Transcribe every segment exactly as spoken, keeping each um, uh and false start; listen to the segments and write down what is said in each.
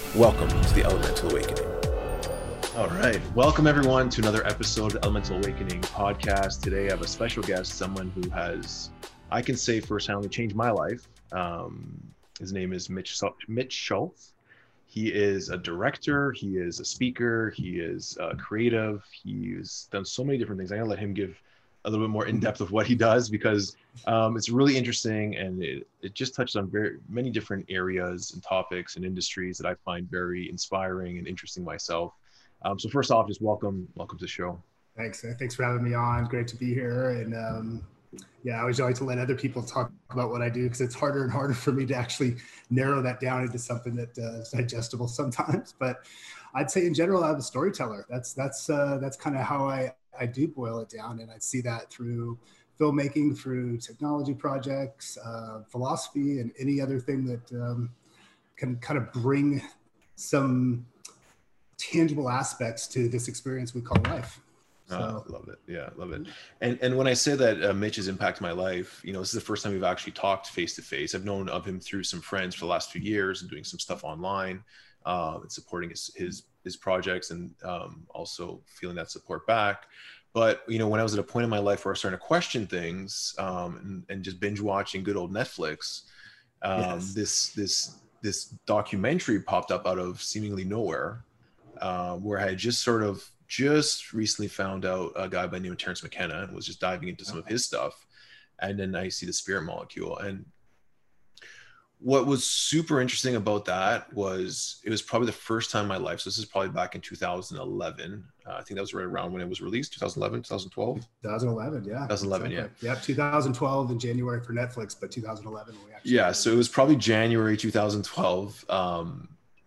Welcome to the Elemental Awakening. All right. Welcome, everyone, to another episode of the Elemental Awakening podcast. Today, I have a special guest, someone who has, I can say firsthand, changed my life. Um, his name is Mitch, Mitch Schultz. He is a director. He is a speaker. He is uh, creative. He's done so many different things. I'm going to let him give a little bit more in depth of what he does, because um, it's really interesting, and it, it just touches on very many different areas and topics and industries that I find very inspiring and interesting myself. Um, so first off, just welcome, welcome to the show. Thanks. Thanks for having me on. Great to be here. And um, yeah, I always like to let other people talk about what I do, because it's harder and harder for me to actually narrow that down into something that uh, is digestible sometimes. But I'd say in general, I'm a storyteller. That's that's uh, that's kind of how I, I do boil it down. And I see that through filmmaking, through technology projects, uh, philosophy, and any other thing that um, can kind of bring some tangible aspects to this experience we call life. So. Oh, love it. Yeah, love it. And and when I say that uh, Mitch has impacted my life, you know, this is the first time we've actually talked face to face. I've known of him through some friends for the last few years and doing some stuff online, uh, and supporting his his his projects, and um, also feeling that support back. But you know, when I was at a point in my life where I was starting to question things, um, and, and just binge watching good old Netflix, um, yes. this this this documentary popped up out of seemingly nowhere. Uh, where I had just sort of just recently found out a guy by the name of Terence McKenna, and was just diving into some of his stuff. And then I see the Spirit Molecule. And what was super interesting about that was it was probably the first time in my life. So this is probably back in two thousand eleven. Uh, I think that was right around when it was released, two thousand eleven, twenty twelve. twenty eleven, yeah. twenty eleven, exactly. yeah. Yeah, twenty twelve in January for Netflix, but two thousand eleven when we actually. Yeah, so it was probably January two thousand twelve. Um,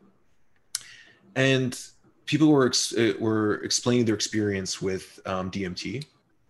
and people were ex- were explaining their experience with um, D M T,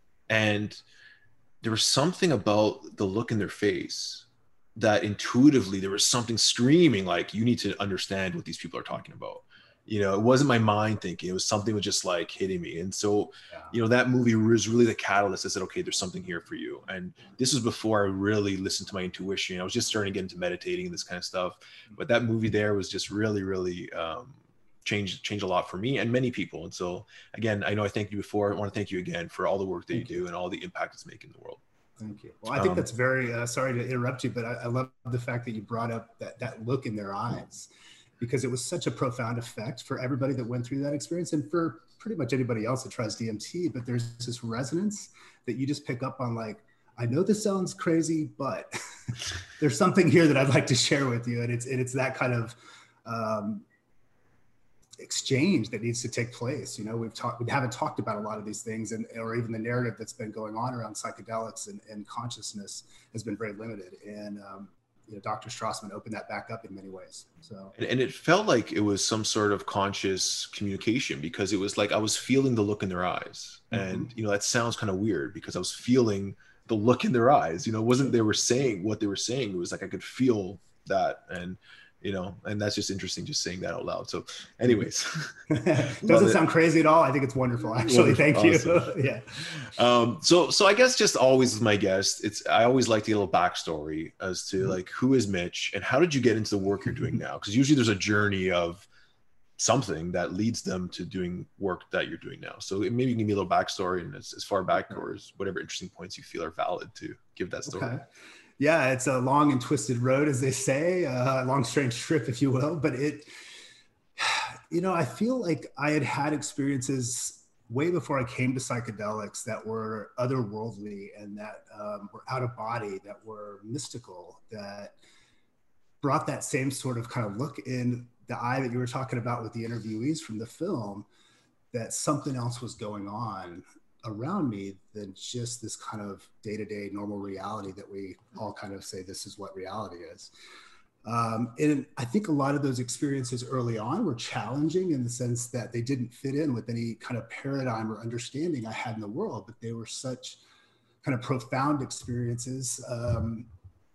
and there was something about the look in their face that intuitively there was something screaming like, you need to understand what these people are talking about. You know, it wasn't my mind thinking, it was something that was just like hitting me. And so, yeah. you know, that movie was really the catalyst that said, okay, there's something here for you. And this was before I really listened to my intuition. I was just starting to get into meditating and this kind of stuff. But that movie there was just really, really, um, changed changed a lot for me and many people. And so again, I know I thanked you before. I want to thank you again for all the work that you, you do and all the impact it's making in the world. Thank you. Well, I think um, that's very, uh, sorry to interrupt you, but I, I love the fact that you brought up that that look in their eyes, because it was such a profound effect for everybody that went through that experience, and for pretty much anybody else that tries D M T. But there's this resonance that you just pick up on, like, I know this sounds crazy, but there's something here that I'd like to share with you. And it's, and it's that kind of, um, exchange that needs to take place. You know, we've talked, we haven't talked about a lot of these things, and or even the narrative that's been going on around psychedelics and, and consciousness has been very limited. And um, you know, Doctor Strassman opened that back up in many ways. So, and, and it felt like it was some sort of conscious communication, because it was like I was feeling the look in their eyes, mm-hmm. and you know, that sounds kind of weird because I was feeling the look in their eyes. You know, it wasn't they were saying what they were saying. It was like I could feel that, and you know, and that's just interesting, just saying that out loud. So anyways. Doesn't sound crazy at all. I think it's wonderful, actually. Wonderful. Thank awesome. you. yeah. Um, so, so I guess just always with my guests, it's, I always like to get a little backstory as to like, who is Mitch and how did you get into the work you're doing now? Because usually there's a journey of something that leads them to doing work that you're doing now. So maybe you can give me a little backstory, and as, as far back or as whatever interesting points you feel are valid to give that story. Okay. Yeah, it's a long and twisted road, as they say, a long, strange trip, if you will. But it, you know, I feel like I had had experiences way before I came to psychedelics that were otherworldly and that um, were out of body, that were mystical, that brought that same sort of kind of look in the eye that you were talking about with the interviewees from the film, that something else was going on around me than just this kind of day-to-day normal reality that we all kind of say this is what reality is. Um, and I think a lot of those experiences early on were challenging in the sense that they didn't fit in with any kind of paradigm or understanding I had in the world, but they were such kind of profound experiences. Um,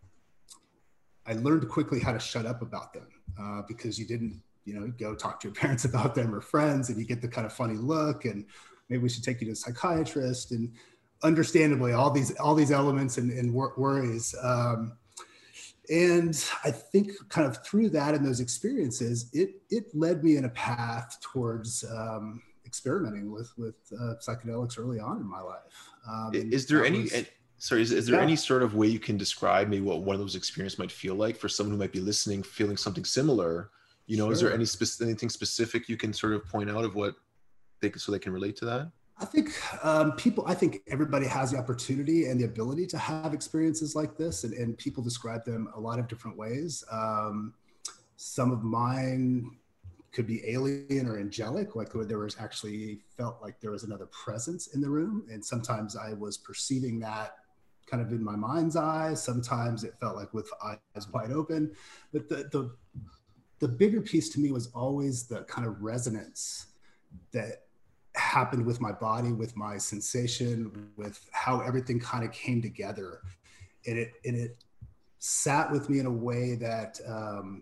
I learned quickly how to shut up about them uh, because you didn't, you know, go talk to your parents about them or friends, and you get the kind of funny look, and maybe we should take you to a psychiatrist, and understandably all these all these elements and, and wor- worries. Um, And I think kind of through that and those experiences, it it led me in a path towards um, experimenting with with uh, psychedelics early on in my life. Um, and Is there that any, was, sorry, is, is there yeah, any sort of way you can describe maybe what one of those experiences might feel like for someone who might be listening, feeling something similar? You know, is there any sure. spec- anything specific you can sort of point out of what they so they can relate to that? I think um, people, I think everybody has the opportunity and the ability to have experiences like this, and, and people describe them a lot of different ways. Um, some of mine could be alien or angelic, like where there was actually felt like there was another presence in the room. And sometimes I was perceiving that kind of in my mind's eye. Sometimes it felt like with eyes wide open. But the, the, the bigger piece to me was always the kind of resonance that happened with my body, with my sensation, with how everything kind of came together. And it, and it sat with me in a way that, um,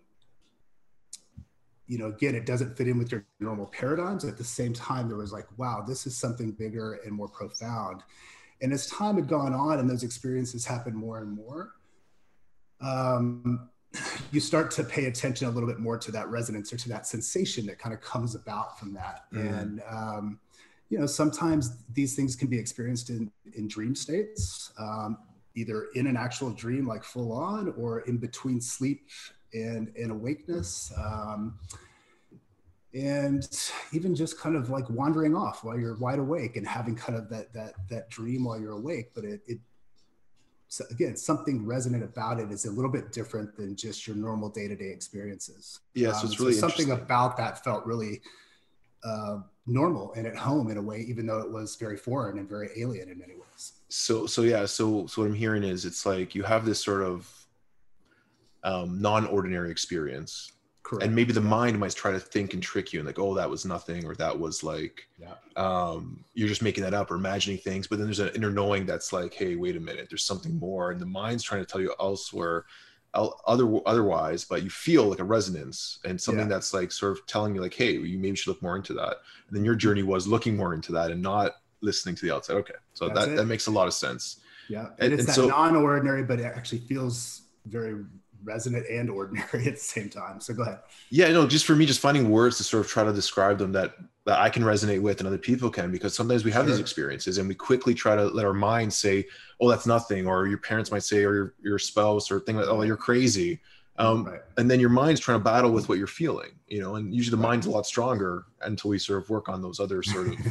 you know, again, it doesn't fit in with your normal paradigms. At the same time, there was like, wow, this is something bigger and more profound. And as time had gone on and those experiences happened more and more, um, you start to pay attention a little bit more to that resonance or to that sensation that kind of comes about from that. Mm. And, um, you know, sometimes these things can be experienced in, in dream states, um, either in an actual dream, like full on, or in between sleep and, and awakeness. Um, and even just kind of like wandering off while you're wide awake and having kind of that, that, that dream while you're awake. But it, it so again, something resonant about it is a little bit different than just your normal day-to-day experiences. Yeah, so Um, it's so really something interesting. about that felt really uh, normal and at home in a way, even though it was very foreign and very alien in many ways. So so yeah, so so what I'm hearing is it's like you have this sort of um, non-ordinary experience, and maybe Correct. the Yeah. mind might try to think and trick you and like, oh, that was nothing, or that was like Yeah. um, you're just making that up or imagining things. But then there's an inner knowing that's like, hey, wait a minute, there's something more, and the mind's trying to tell you elsewhere, el- other otherwise, but you feel like a resonance and something Yeah. that's like sort of telling you like, hey, you maybe should look more into that. And then your journey was looking more into that and not listening to the outside. Okay, so That's that that it. makes a lot of sense. Yeah. And And, it's and that so non-ordinary, but it actually feels very resonant and ordinary at the same time. So go ahead. yeah, no, just for me, just finding words to sort of try to describe them that that I can resonate with and other people can, because sometimes we have these Sure. experiences and we quickly try to let our mind say, "Oh, that's nothing," or your parents might say, or your your spouse, or thing like, "Oh, Right. you're crazy," um, Right. and then your mind's trying to battle with what you're feeling, you know. And usually the Right. mind's a lot stronger until we sort of work on those other sort of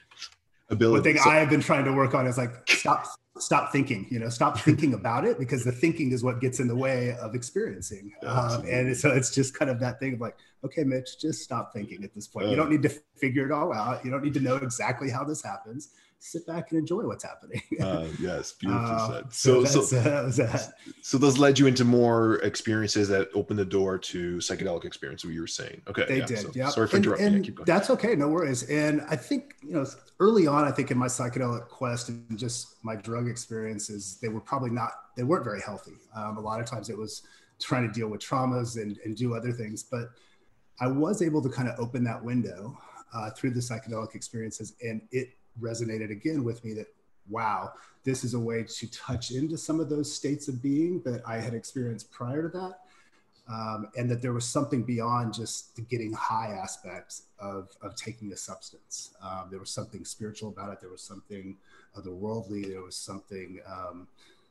One thing abilities. So, I have been trying to work on is like stop stop thinking, you know, stop thinking about it, because the thinking is what gets in the way of experiencing. Um, and so it's just kind of that thing of like, okay, Mitch, just stop thinking at this point. You uh, don't need to figure it all out. You don't need to know exactly how this happens. Sit back and enjoy what's happening. uh, yes, beautifully uh, said. so So, so that's uh, that was that. so those led you into more experiences that opened the door to psychedelic experience, what you were saying. Okay, They yeah, so did, yeah, sorry for and interrupting. Yeah, and keep going. that's okay, no worries. And I think, you know, early on, I think in my psychedelic quest and just my drug experiences, they were probably not, they weren't very healthy. Um, a lot of times it was trying to deal with traumas and, and do other things, but I was able to kind of open that window uh, through the psychedelic experiences, and it resonated again with me that, wow, this is a way to touch into some of those states of being that I had experienced prior to that. Um, and that there was something beyond just the getting high aspects of, of taking a substance. Um, there was something spiritual about it. There was something otherworldly. There was something um,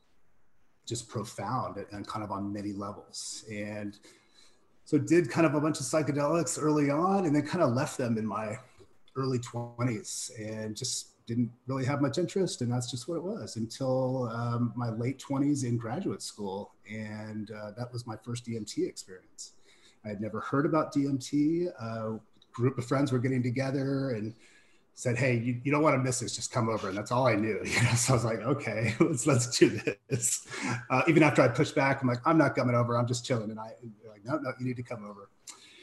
just profound and, and kind of on many levels. And so did kind of a bunch of psychedelics early on, and then kind of left them in my early twenties and just didn't really have much interest. And that's just what it was until um, my late twenties in graduate school. And uh, that was my first D M T experience. I had never heard about D M T. A group of friends were getting together and said, hey, you, you don't want to miss this, just come over. And that's all I knew. You know? So I was like, okay, let's, let's do this. Uh, even after I pushed back, I'm like, I'm not coming over. I'm just chilling. And I and they're like, no, no, you need to come over.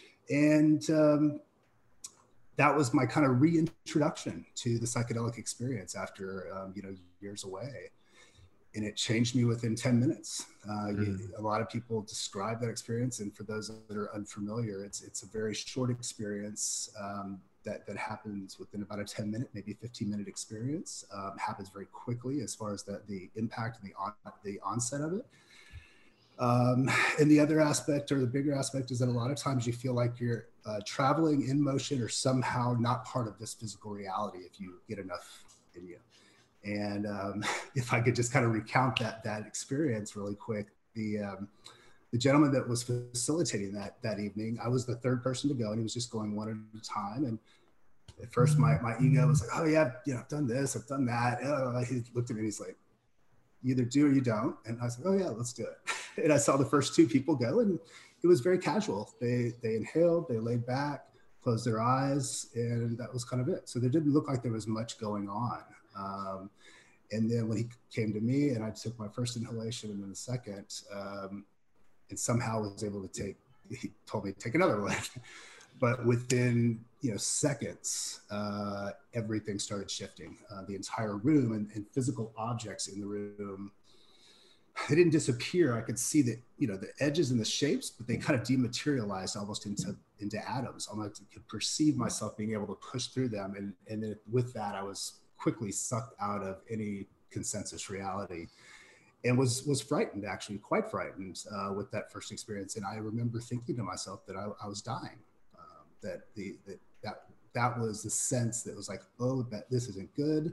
And um, that was my kind of reintroduction to the psychedelic experience after, um, you know, years away. And it changed me within ten minutes. Uh, Mm. you, a lot of people describe that experience. And for those that are unfamiliar, it's it's a very short experience um, that, that happens within about a ten minute, maybe fifteen minute experience. Um, happens very quickly as far as the, the impact and the, on, the onset of it. Um, and the other aspect, or the bigger aspect, is that a lot of times you feel like you're uh, traveling in motion or somehow not part of this physical reality if you get enough in you. And um, if I could just kind of recount that that experience really quick, the um, the gentleman that was facilitating that that evening, I was the third person to go, and he was just going one at a time. And at first, my my ego was like, "Oh yeah, you know, I've done this, I've done that." Uh, he looked at me and he's like, "You either do or you don't." And I was like, "Oh yeah, let's do it." And I saw the first two people go, and it was very casual. They they inhaled, they laid back, closed their eyes, and that was kind of it. So there didn't look like there was much going on. Um, and then when he came to me, and I took my first inhalation and then the second, um, and somehow was able to take, he told me to take another one. But within, you know, seconds, uh, everything started shifting. Uh, the entire room and, and physical objects in the room, they didn't disappear. I could see that, you know, the edges and the shapes, but they kind of dematerialized almost into into atoms. Almost I could perceive myself being able to push through them. And, and then with that, I was quickly sucked out of any consensus reality, and was was frightened, actually quite frightened uh, with that first experience. And I remember thinking to myself that I, I was dying, um, that the that, that that was the sense that was like, oh, that this isn't good.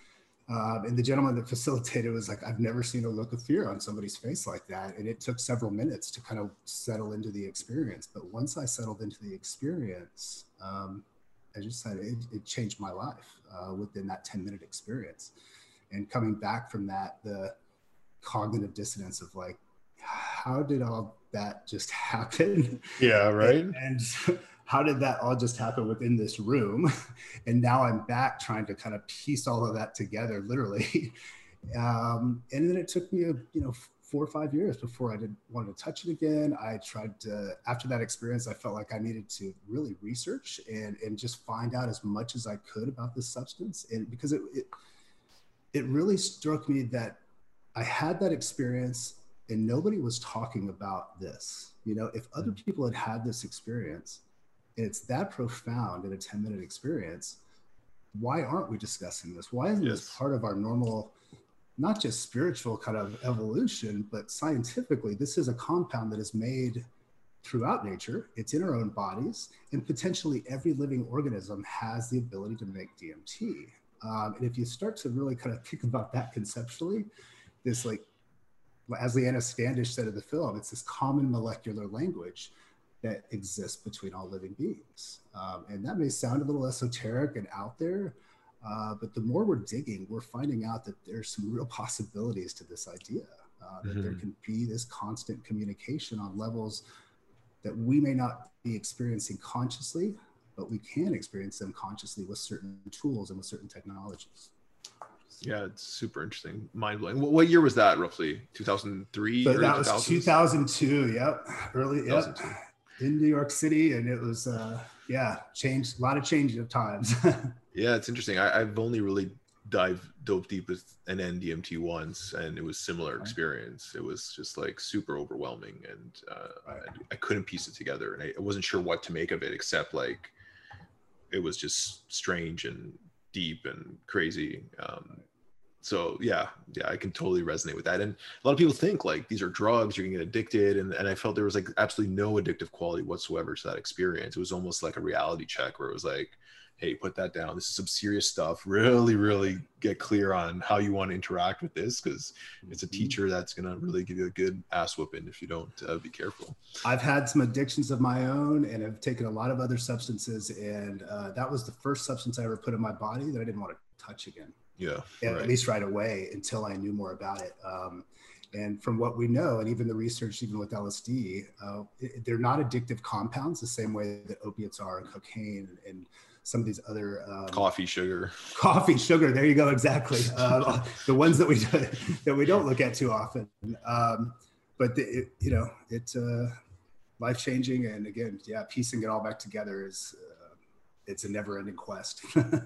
Um, and the gentleman that facilitated was like, I've never seen a look of fear on somebody's face like that. And it took several minutes to kind of settle into the experience. But once I settled into the experience, um, I just said it, it changed my life uh, within that ten minute experience. And coming back from that, the cognitive dissonance of like, how did all that just happen? Yeah, right. and, and how did that all just happen within this room? And now I'm back trying to kind of piece all of that together, literally. Um, and then it took me, a, you know, four or five years before I did want to touch it again. I tried to, after that experience, I felt like I needed to really research and, and just find out as much as I could about this substance. And because it, it, it really struck me that I had that experience and nobody was talking about this. You know, if other people had had this experience, and it's that profound in a ten minute experience, why aren't we discussing this? Why isn't yes. this part of our normal, not just spiritual kind of evolution, but scientifically, this is a compound that is made throughout nature. It's in our own bodies, and potentially every living organism has the ability to make D M T. Um, and if you start to really kind of think about that conceptually, this, like, as Leanna Standish said in the film, it's this common molecular language that exists between all living beings. Um, and that may sound a little esoteric and out there, uh, but the more we're digging, we're finding out that there's some real possibilities to this idea, uh, that mm-hmm. there can be this constant communication on levels that we may not be experiencing consciously, but we can experience them consciously with certain tools and with certain technologies. Yeah, it's super interesting, mind-blowing. What, what year was that, roughly? two thousand three? So that was two thousand two, yep. Early, yep. In New York City, and it was, uh, yeah, changed, a lot of change of times. Yeah, it's interesting. I, I've only really dive dove deep with an N D M T once, and it was similar experience. It was just like super overwhelming, and uh, right. I, I couldn't piece it together, and I, I wasn't sure what to make of it, except like it was just strange and deep and crazy. Um, so yeah, yeah, I can totally resonate with that. And a lot of people think like these are drugs, you're gonna get addicted, and and I felt there was like absolutely no addictive quality whatsoever to that experience. It was almost like a reality check where it was like, hey, put that down. This is some serious stuff. Really, really get clear on how you want to interact with this, because it's a teacher that's going to really give you a good ass whooping if you don't uh, be careful. I've had some addictions of my own, and I've taken a lot of other substances. And uh, that was the first substance I ever put in my body that I didn't want to touch again. Yeah. At right. least right away, until I knew more about it. Um, and from what we know, and even the research, even with L S D, uh, it, they're not addictive compounds the same way that opiates are, and cocaine, and, and some of these other um, coffee sugar coffee sugar there you go, exactly. Uh, the ones that we that we don't look at too often, um, but the, it, you know it's uh, life-changing, and again, yeah, piecing it all back together is uh, it's a never-ending quest.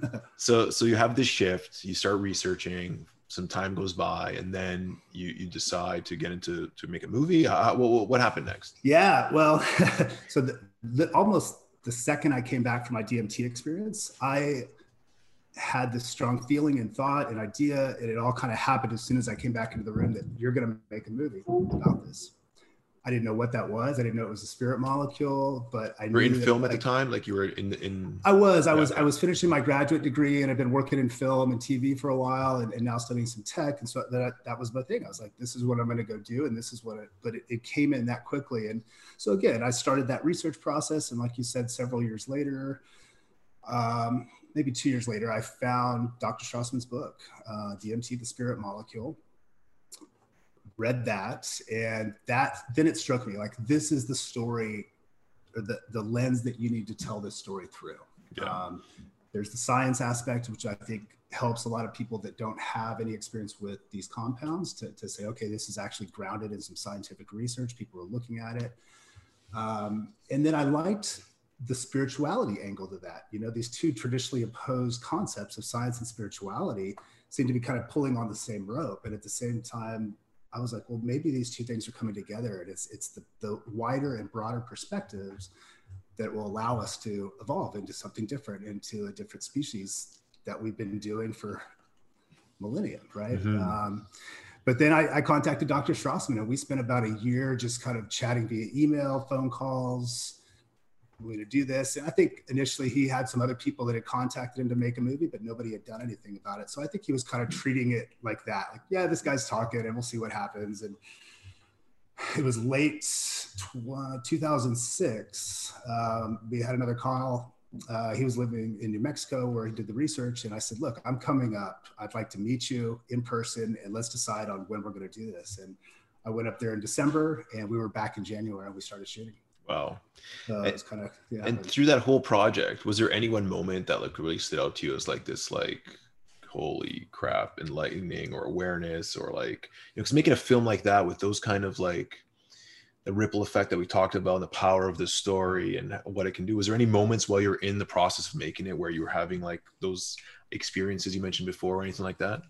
so so you have this shift, you start researching, some time goes by, and then you you decide to get into to make a movie. How, what, what happened next? Yeah, well, so the, the almost the second I came back from my D M T experience, I had this strong feeling and thought and idea, and it all kind of happened as soon as I came back into the room that you're going to make a movie about this. I didn't know what that was. I didn't know it was a spirit molecule, but I You were knew in that, film at like, the time, like you were in in. I was, I Yeah, was, okay. I was finishing my graduate degree, and I've been working in film and T V for a while, and, and now studying some tech. And so that, that was my thing. I was like, this is what I'm going to go do. And this is what it, but it, it came in that quickly. And so again, I started that research process. And like you said, several years later, um, maybe two years later, I found Doctor Strassman's book, uh, D M T, The Spirit Molecule. Read that, and that then it struck me like, this is the story, or the, the lens that you need to tell this story through. Yeah. Um, there's the science aspect, which I think helps a lot of people that don't have any experience with these compounds to, to say, okay, this is actually grounded in some scientific research. People are looking at it. Um, and then I liked the spirituality angle to that. You know, these two traditionally opposed concepts of science and spirituality seem to be kind of pulling on the same rope. And at the same time, I was like, well, maybe these two things are coming together, and it's it's the, the wider and broader perspectives that will allow us to evolve into something different, into a different species that we've been doing for millennia, right? Mm-hmm. Um, but then I, I contacted Doctor Strassman, and we spent about a year just kind of chatting via email, phone calls. We're going to do this. And I think initially he had some other people that had contacted him to make a movie, but nobody had done anything about it. So I think he was kind of treating it like that. Like, yeah, this guy's talking and we'll see what happens. And it was late two thousand six. Um, we had another call. Uh, he was living in New Mexico where he did the research. And I said, look, I'm coming up. I'd like to meet you in person, and let's decide on when we're going to do this. And I went up there in December, and we were back in January, and we started shooting. Wow. Uh, it's kind of, yeah. And through that whole project, was there any one moment that like really stood out to you as like this, like, holy crap, enlightening or awareness, or like, you know, because making a film like that with those kind of like the ripple effect that we talked about and the power of the story and what it can do, was there any moments while you're in the process of making it where you were having like those experiences you mentioned before or anything like that?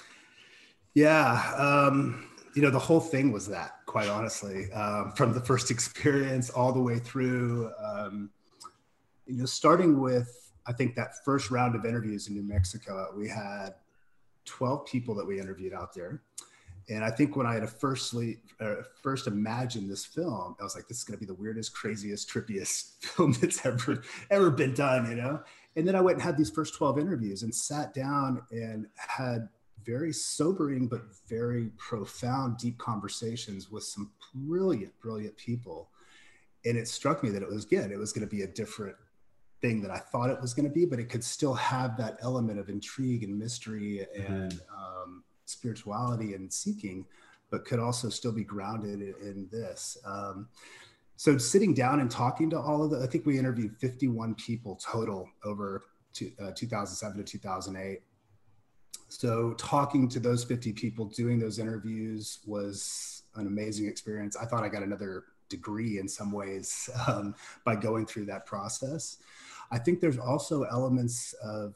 Yeah. Um, you know, the whole thing was that, quite honestly, um, from the first experience all the way through, um, you know, starting with, I think that first round of interviews in New Mexico, we had twelve people that we interviewed out there. And I think when I had firstly, uh, first imagined this film, I was like, this is going to be the weirdest, craziest, trippiest film that's ever, ever been done, you know? And then I went and had these first twelve interviews and sat down and had very sobering, but very profound, deep conversations with some brilliant, brilliant people. And it struck me that it was, again, it was going to be a different thing that I thought it was going to be, but it could still have that element of intrigue and mystery and mm-hmm. um, spirituality and seeking, but could also still be grounded in, in this. Um, so sitting down and talking to all of the, I think we interviewed fifty-one people total over to, uh, two thousand seven to two thousand eight. So talking to those fifty people, doing those interviews was an amazing experience. I thought I got another degree in some ways um, by going through that process. I think there's also elements of,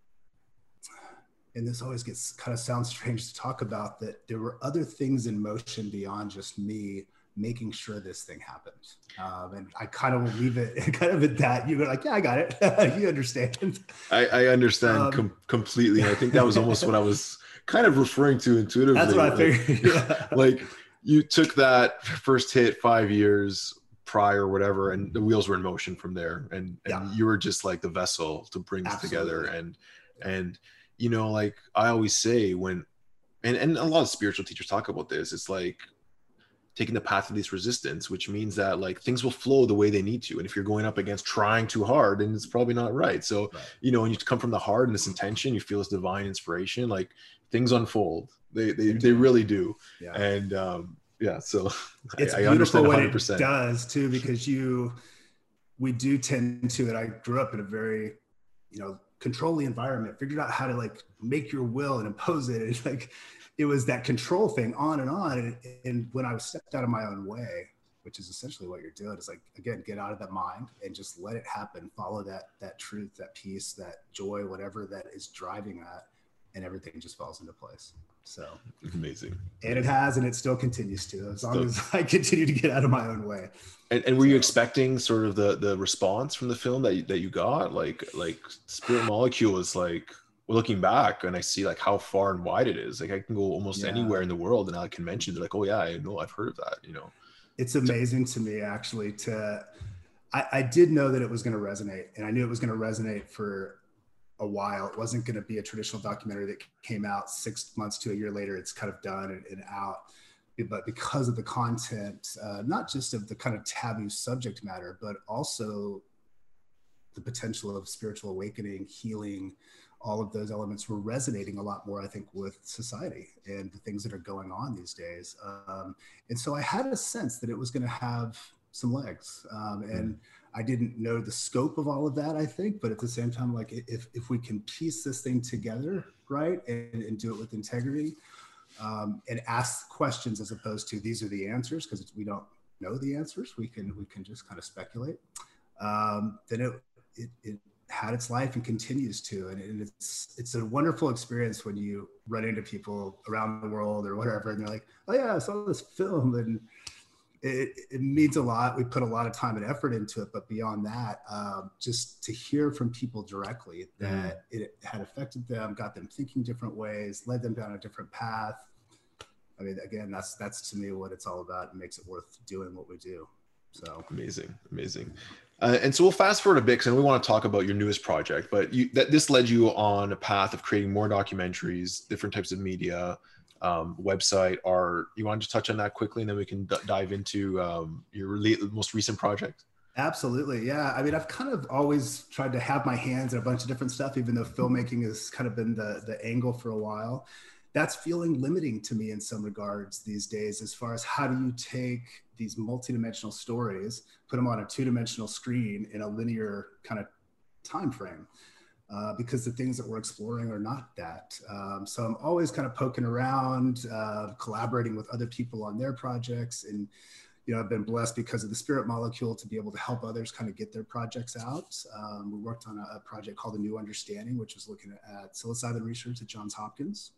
and this always gets kind of sounds strange to talk about, that there were other things in motion beyond just me making sure this thing happened. Um, and I kind of will leave it kind of at that. You're like, yeah, I got it. You understand. I, I understand um, com- completely. I think that was almost what I was kind of referring to intuitively. That's what I like, figured. Yeah. Like you took that first hit five years prior, whatever, and the wheels were in motion from there. And, and yeah. you were just like the vessel to bring this Absolutely. Together. And, and, you know, like I always say when, and, and a lot of spiritual teachers talk about this, it's like taking the path of least resistance, which means that like things will flow the way they need to. And if you're going up against trying too hard, then it's probably not right. So, right. you know, when you come from the heart and this intention, you feel this divine inspiration, like things unfold. They they, they really do. Yeah. And um, yeah, so it's I, beautiful I understand what one hundred percent. It does too, because you, we do tend to, and I grew up in a very, you know, control the environment, figured out how to like make your will and impose it. It's like, it was that control thing on and on. And, and when I was stepped out of my own way, which is essentially what you're doing, is like, again, get out of that mind and just let it happen. Follow that, that truth, that peace, that joy, whatever that is driving that, and everything just falls into place. So amazing. And it has, and it still continues to, as long as I continue to get out of my own way. And, and were so, you expecting sort of the, the response from the film that you, that you got? Like, like Spirit Molecule is like, well, looking back and I see like how far and wide it is, like I can go almost yeah. anywhere in the world and at a convention, they're like, oh yeah, I know, I've heard of that, you know? It's amazing to me actually to, I, I did know that it was going to resonate, and I knew it was going to resonate for a while. It wasn't going to be a traditional documentary that came out six months to a year later. It's kind of done and, and out. But because of the content, uh, not just of the kind of taboo subject matter, but also the potential of spiritual awakening, healing, all of those elements were resonating a lot more, I think, with society and the things that are going on these days. Um, and so I had a sense that it was going to have some legs. Um, and I didn't know the scope of all of that, I think, but at the same time, like if, if we can piece this thing together, right, and, and do it with integrity, um, and ask questions as opposed to these are the answers, because we don't know the answers. We can, we can just kind of speculate. Um, then it, it, it had its life and continues to, and, and it's it's a wonderful experience when you run into people around the world or whatever, and they're like, "Oh yeah, I saw this film," and it, it means a lot. We put a lot of time and effort into it, but beyond that, um, just to hear from people directly that mm. it had affected them, got them thinking different ways, led them down a different path. I mean, again, that's that's to me what it's all about, and makes it worth doing what we do. So amazing, amazing. Uh, and so we'll fast forward a bit, because we want to talk about your newest project, but you, that this led you on a path of creating more documentaries, different types of media, um, website. Or you want to just touch on that quickly, and then we can d- dive into um, your re- most recent project? Absolutely. Yeah. I mean, I've kind of always tried to have my hands in a bunch of different stuff, even though filmmaking has kind of been the, the angle for a while. That's feeling limiting to me in some regards these days, as far as how do you take these multidimensional stories, put them on a two-dimensional screen in a linear kind of time frame, uh, because the things that we're exploring are not that. Um, so I'm always kind of poking around, uh, collaborating with other people on their projects. And, you know, I've been blessed because of the Spirit Molecule to be able to help others kind of get their projects out. Um, we worked on a, a project called A New Understanding, which was looking at psilocybin research at Johns Hopkins.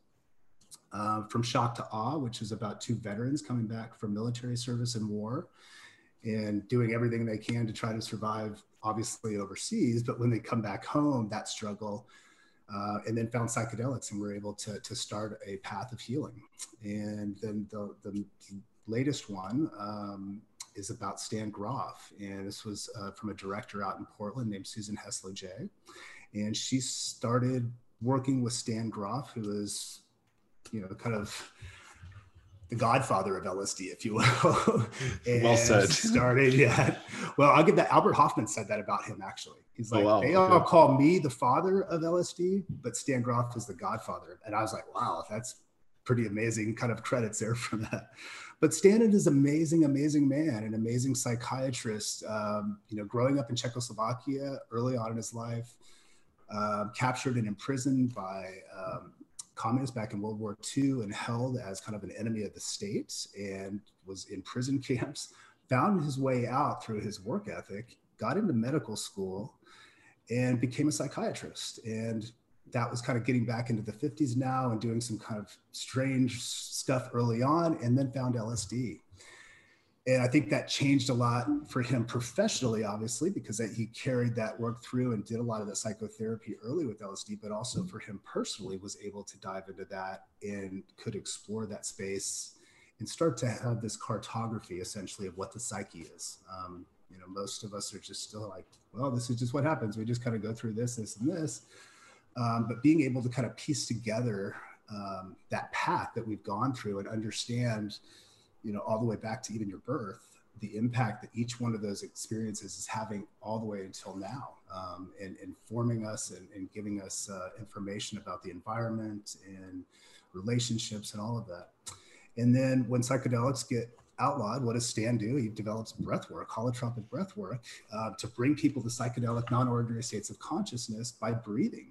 Uh, From Shock to Awe, which is about two veterans coming back from military service and war and doing everything they can to try to survive, obviously overseas, but when they come back home, that struggle, uh, and then found psychedelics and were able to, to start a path of healing. And then the, the latest one um, is about Stan Groff. And this was uh, from a director out in Portland named Susan Hesler-Jay. And she started working with Stan Groff, who is, you know, kind of the godfather of L S D, if you will. And well said. Started, yeah. Well, I'll give that. Albert Hoffman said that about him, actually. He's like, oh, wow. They all okay. call me the father of L S D, but Stan Groff is the godfather. And I was like, wow, that's pretty amazing kind of credits there from that. But Stan is an amazing, amazing man, an amazing psychiatrist, um, you know, growing up in Czechoslovakia early on in his life, um, captured and imprisoned by um, communists back in World War Two and held as kind of an enemy of the state, and was in prison camps, found his way out through his work ethic, got into medical school, and became a psychiatrist. And that was kind of getting back into the fifties now and doing some kind of strange stuff early on, and then found L S D. And I think that changed a lot for him professionally, obviously, because that he carried that work through and did a lot of that psychotherapy early with L S D, but also for him personally was able to dive into that and could explore that space and start to have this cartography essentially of what the psyche is. Um, you know, most of us are just still like, well, this is just what happens. We just kind of go through this, this, and this. Um, but being able to kind of piece together um, that path that we've gone through and understand, you know, all the way back to even your birth, the impact that each one of those experiences is having all the way until now, um, and informing us and, and giving us uh, information about the environment and relationships and all of that. And then when psychedelics get outlawed, what does Stan do? He develops breath work, holotropic breath work, uh, to bring people to psychedelic non-ordinary states of consciousness by breathing.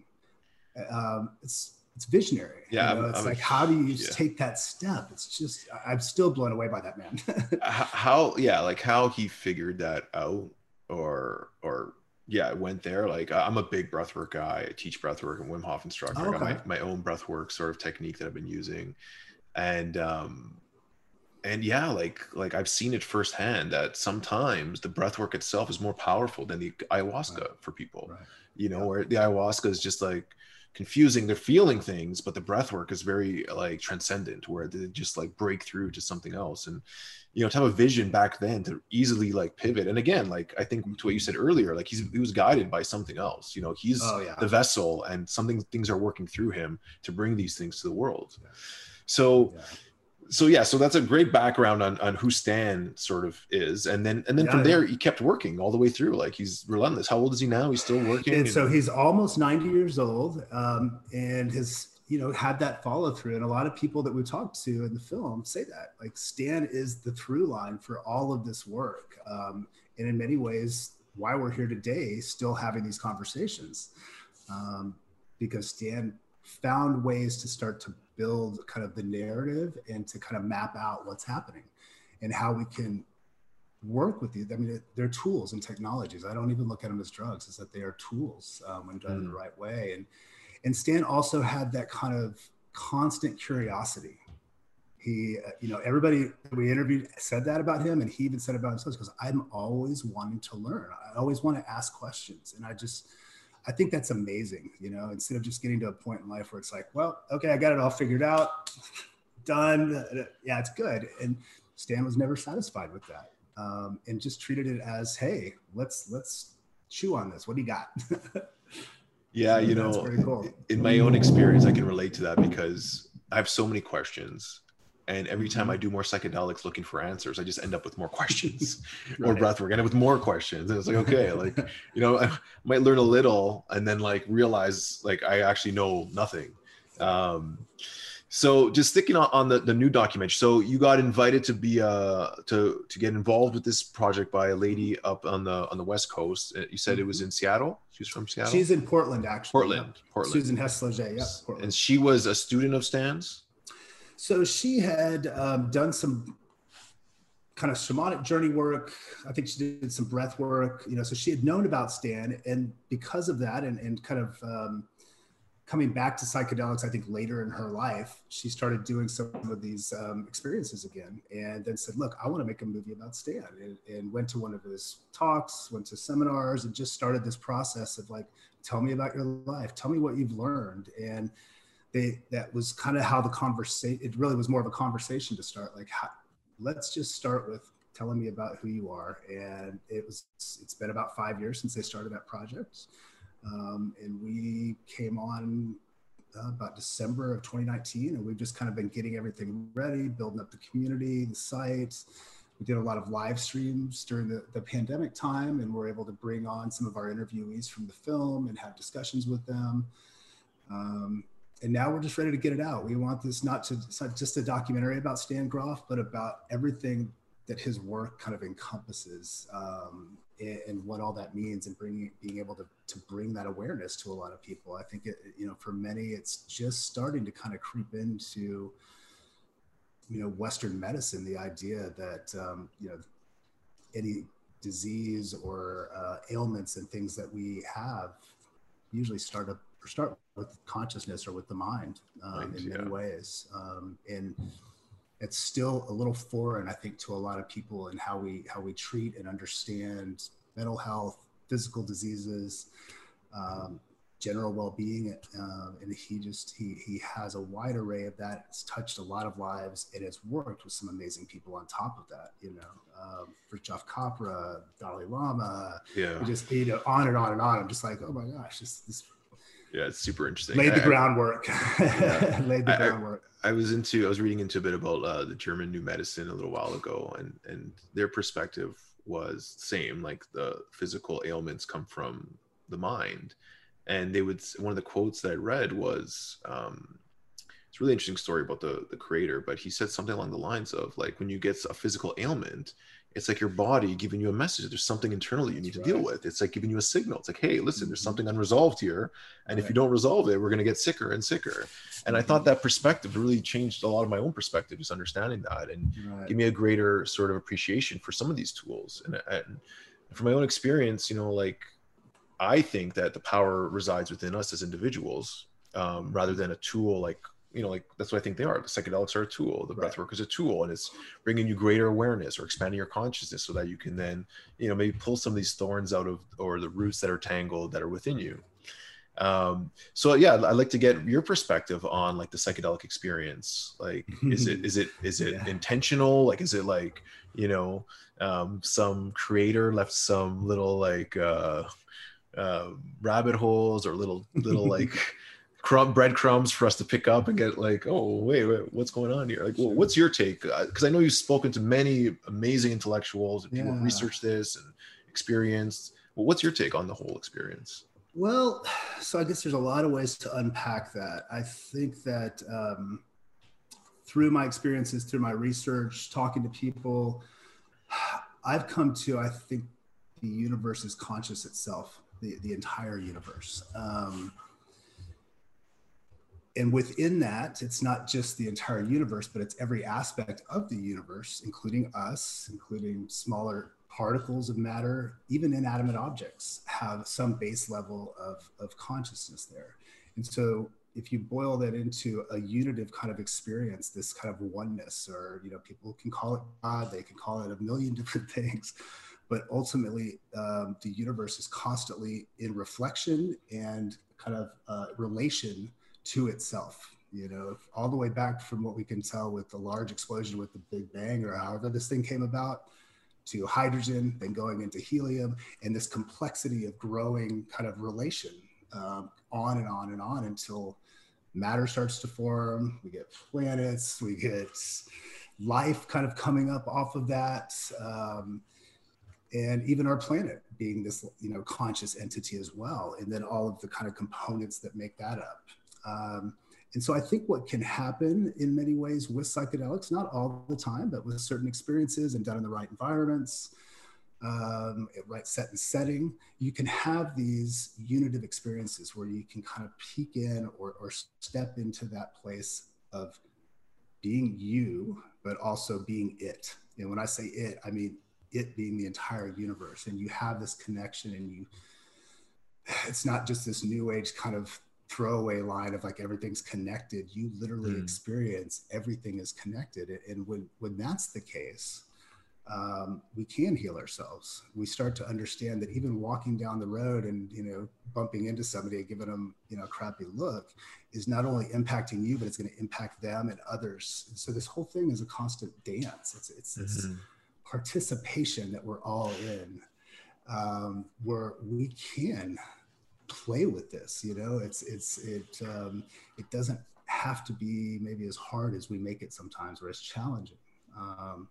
Um, it's It's visionary. Yeah, you know? I'm, it's I'm like, a, how do you yeah. take that step? It's just, I'm still blown away by that man. how, yeah, like how he figured that out, or, or yeah, went there. Like I'm a big breathwork guy. I teach breathwork and Wim Hof instructor. Oh, okay. I got my, my own breathwork sort of technique that I've been using. And, um, and yeah, like like I've seen it firsthand that sometimes the breath work itself is more powerful than the ayahuasca Right. for people. Right. You know, Yeah. where the ayahuasca is just like confusing. They're feeling things, but the breath work is very like transcendent, where they just like break through to something else. And you know, to have a vision back then to easily like pivot. And again, like I think to what you said earlier, like he's he was guided by something else. You know, he's Oh yeah. the vessel, and something things are working through him to bring these things to the world. So Yeah. so yeah, so that's a great background on, on who Stan sort of is, and then and then Yeah, from yeah. there he kept working all the way through. Like he's relentless. How old is he now? He's still working. And And, so he's almost ninety years old, um, and has, you know, had that follow through. And a lot of people that we talked to in the film say that, like, Stan is the through line for all of this work, um, and in many ways, why we're here today, still having these conversations, um, because Stan found ways to start to build kind of the narrative and to kind of map out what's happening and how we can work with you. I mean, they're tools and technologies. I don't even look at them as drugs. It's that they are tools um, when done mm. in the right way. And and Stan also had that kind of constant curiosity. He, uh, you know, everybody that we interviewed said that about him, and he even said about himself, because I'm always wanting to learn. I always want to ask questions, and I just, I think that's amazing. You know, instead of just getting to a point in life where it's like, well, okay, I got it all figured out, done. Yeah, it's good. And Stan was never satisfied with that. Um, and just treated it as, hey, let's let's chew on this. What do you got? Yeah, you know, cool. In my own experience, I can relate to that because I have so many questions, and every time mm-hmm. I do more psychedelics looking for answers, I just end up with more questions. Right. Or breathwork, end up with more questions, and it's like, okay, like, you know, I might learn a little and then like realize like I actually know nothing. Um, So just sticking on, on the, the new documentary. So you got invited to be uh to to get involved with this project by a lady up on the on the West Coast. You said it was in Seattle. She's from Seattle. She's in Portland, actually. Portland, yeah. Portland. Susan Hess-Leger, yeah. Portland. And she was a student of Stan's. So she had um, done some kind of shamanic journey work. I think she did some breath work. You know, so she had known about Stan, and because of that, and and kind of. Um, coming back to psychedelics, I think later in her life, she started doing some of these um, experiences again, and then said, look, I want to make a movie about Stan, and, and went to one of his talks, went to seminars, and just started this process of like, tell me about your life, tell me what you've learned. And they, that was kind of how the conversation, it really was more of a conversation to start, like, how, let's just start with telling me about who you are. And it was, it's been about five years since they started that project. Um, and we came on uh, about December of twenty nineteen, and we've just kind of been getting everything ready, building up the community, the site. We did a lot of live streams during the, the pandemic time, and we're able to bring on some of our interviewees from the film and have discussions with them. Um, and now we're just ready to get it out. We want this not to, it's not just a documentary about Stan Grof, but about everything that his work kind of encompasses, um, and, and what all that means, and bringing, being able to, to bring that awareness to a lot of people. I think, it, you know, for many, it's just starting to kind of creep into, you know, Western medicine, the idea that, um, you know, any disease or uh, ailments and things that we have usually start up or start with consciousness or with the mind, um, right, in yeah. many ways. Um, and it's still a little foreign, I think, to a lot of people, and how we how we treat and understand mental health, physical diseases, um, general well-being. Uh, and he just he he has a wide array of that. It's touched a lot of lives, and has worked with some amazing people on top of that. You know, um, Fritjof Capra, Dalai Lama. Yeah, we just you know on and on and on. I'm just like, oh my gosh, this this. Yeah, it's super interesting. Laid the I, groundwork. Yeah. Laid the I, groundwork. I, I was into, I was reading into a bit about uh, the German New Medicine a little while ago, and and their perspective was same. Like the physical ailments come from the mind, and they would. One of the quotes that I read was, um, it's a really interesting story about the the creator, but he said something along the lines of like, when you get a physical ailment, it's like your body giving you a message. There's something internally you need That's to right. deal with. It's like giving you a signal. It's like, hey, listen, there's something unresolved here. And right. if you don't resolve it, we're going to get sicker and sicker. And I thought that perspective really changed a lot of my own perspective, just understanding that, and right. give me a greater sort of appreciation for some of these tools. And, and from my own experience, you know, like, I think that the power resides within us as individuals, um, rather than a tool like you know, like that's what I think they are. The psychedelics are a tool. The Right. breathwork is a tool, and it's bringing you greater awareness or expanding your consciousness so that you can then, you know, maybe pull some of these thorns out of, or the roots that are tangled that are within you. Um, so yeah, I'd like to get your perspective on like the psychedelic experience. Like, is it, is it, is it Yeah. intentional? Like, is it like, you know, um, some creator left some little like, uh, uh, rabbit holes or little, little like crumb breadcrumbs for us to pick up and get like, oh, wait, wait, what's going on here? Like, well, what's your take? Because I know you've spoken to many amazing intellectuals and people Yeah. who research this and experienced. Well, what's your take on the whole experience? Well, so I guess there's a lot of ways to unpack that. I think that um, through my experiences, through my research, talking to people, I've come to, I think the universe is conscious itself, the, the entire universe. Um, and within that, it's not just the entire universe, but it's every aspect of the universe, including us, including smaller particles of matter, even inanimate objects have some base level of, of consciousness there. And so if you boil that into a unitive kind of experience, this kind of oneness, or, you know, people can call it God, they can call it a million different things, but ultimately um, the universe is constantly in reflection and kind of uh, relation to itself. You know, all the way back from what we can tell with the large explosion with the Big Bang, or however this thing came about, to hydrogen, then going into helium, and this complexity of growing kind of relation um, on and on and on until matter starts to form. We get planets, we get life kind of coming up off of that. Um, and even our planet being this, you know, conscious entity as well. And then all of the kind of components that make that up. Um, And so I think what can happen in many ways with psychedelics, not all the time, but with certain experiences and done in the right environments, um, right set and setting, you can have these unitive experiences where you can kind of peek in or, or step into that place of being you, but also being it. And when I say it, I mean it being the entire universe. And you have this connection, and you, it's not just this new age kind of throwaway line of like everything's connected. You literally mm. experience everything is connected. And when when that's the case, um, we can heal ourselves. We start to understand that even walking down the road and, you know, bumping into somebody and giving them, you know, a crappy look is not only impacting you, but it's going to impact them and others. And so this whole thing is a constant dance. It's it's, mm-hmm. it's participation that we're all in, um, where we can play with this. You know, it's it's it um, it doesn't have to be maybe as hard as we make it sometimes, or as challenging. Um,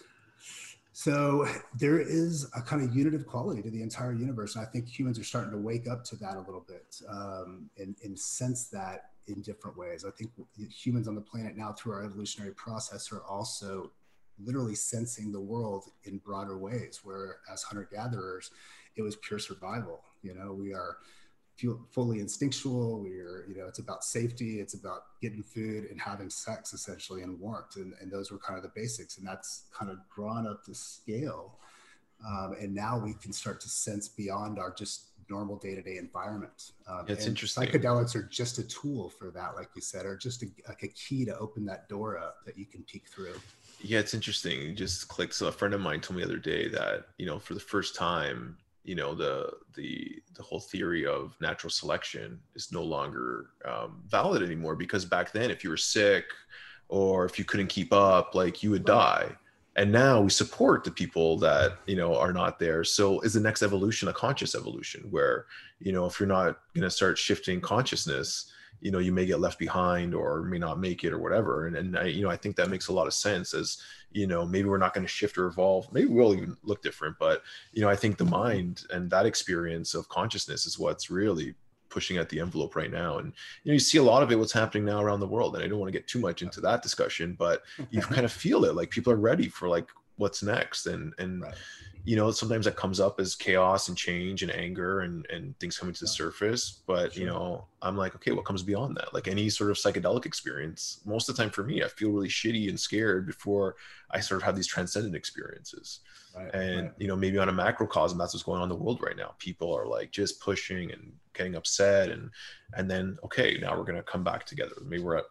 so there is a kind of unitive quality to the entire universe, and I think humans are starting to wake up to that a little bit, um, and, and sense that in different ways. I think humans on the planet now, through our evolutionary process, are also literally sensing the world in broader ways, where as hunter-gatherers, it was pure survival. You know, we are fully instinctual. We're, you know, it's about safety. It's about getting food and having sex, essentially, and warmth. And, and those were kind of the basics. And that's kind of drawn up the scale. Um, and now we can start to sense beyond our just normal day-to-day environment. Um, It's interesting. Psychedelics are just a tool for that, like you said, or just a, like a key to open that door up that you can peek through. Yeah, it's interesting. It just clicks. So a friend of mine told me the other day that, you know, for the first time, you know, the the the whole theory of natural selection is no longer um, valid anymore, because back then, if you were sick or if you couldn't keep up, like you would Right. die. And now we support the people that, you know, are not there. So is the next evolution a conscious evolution where, you know, if you're not going to start shifting consciousness, you know, you may get left behind or may not make it or whatever. And, and I, you know, I think that makes a lot of sense, as, you know, maybe we're not going to shift or evolve. Maybe we'll even look different, but, you know, I think the mind and that experience of consciousness is what's really pushing at the envelope right now. And, you know, you see a lot of it, what's happening now around the world. And I don't want to get too much into that discussion, but you kind of feel it, like people are ready for like what's next. And, and, right. you know, sometimes that comes up as chaos and change and anger and, and things coming to the surface. But, sure. you know, I'm like, okay, what comes beyond that? Like any sort of psychedelic experience, most of the time for me, I feel really shitty and scared before I sort of have these transcendent experiences. Right, and, right. you know, maybe on a macrocosm, that's what's going on in the world right now. People are like just pushing and getting upset. And, and then, okay, now we're going to come back together. Maybe we're at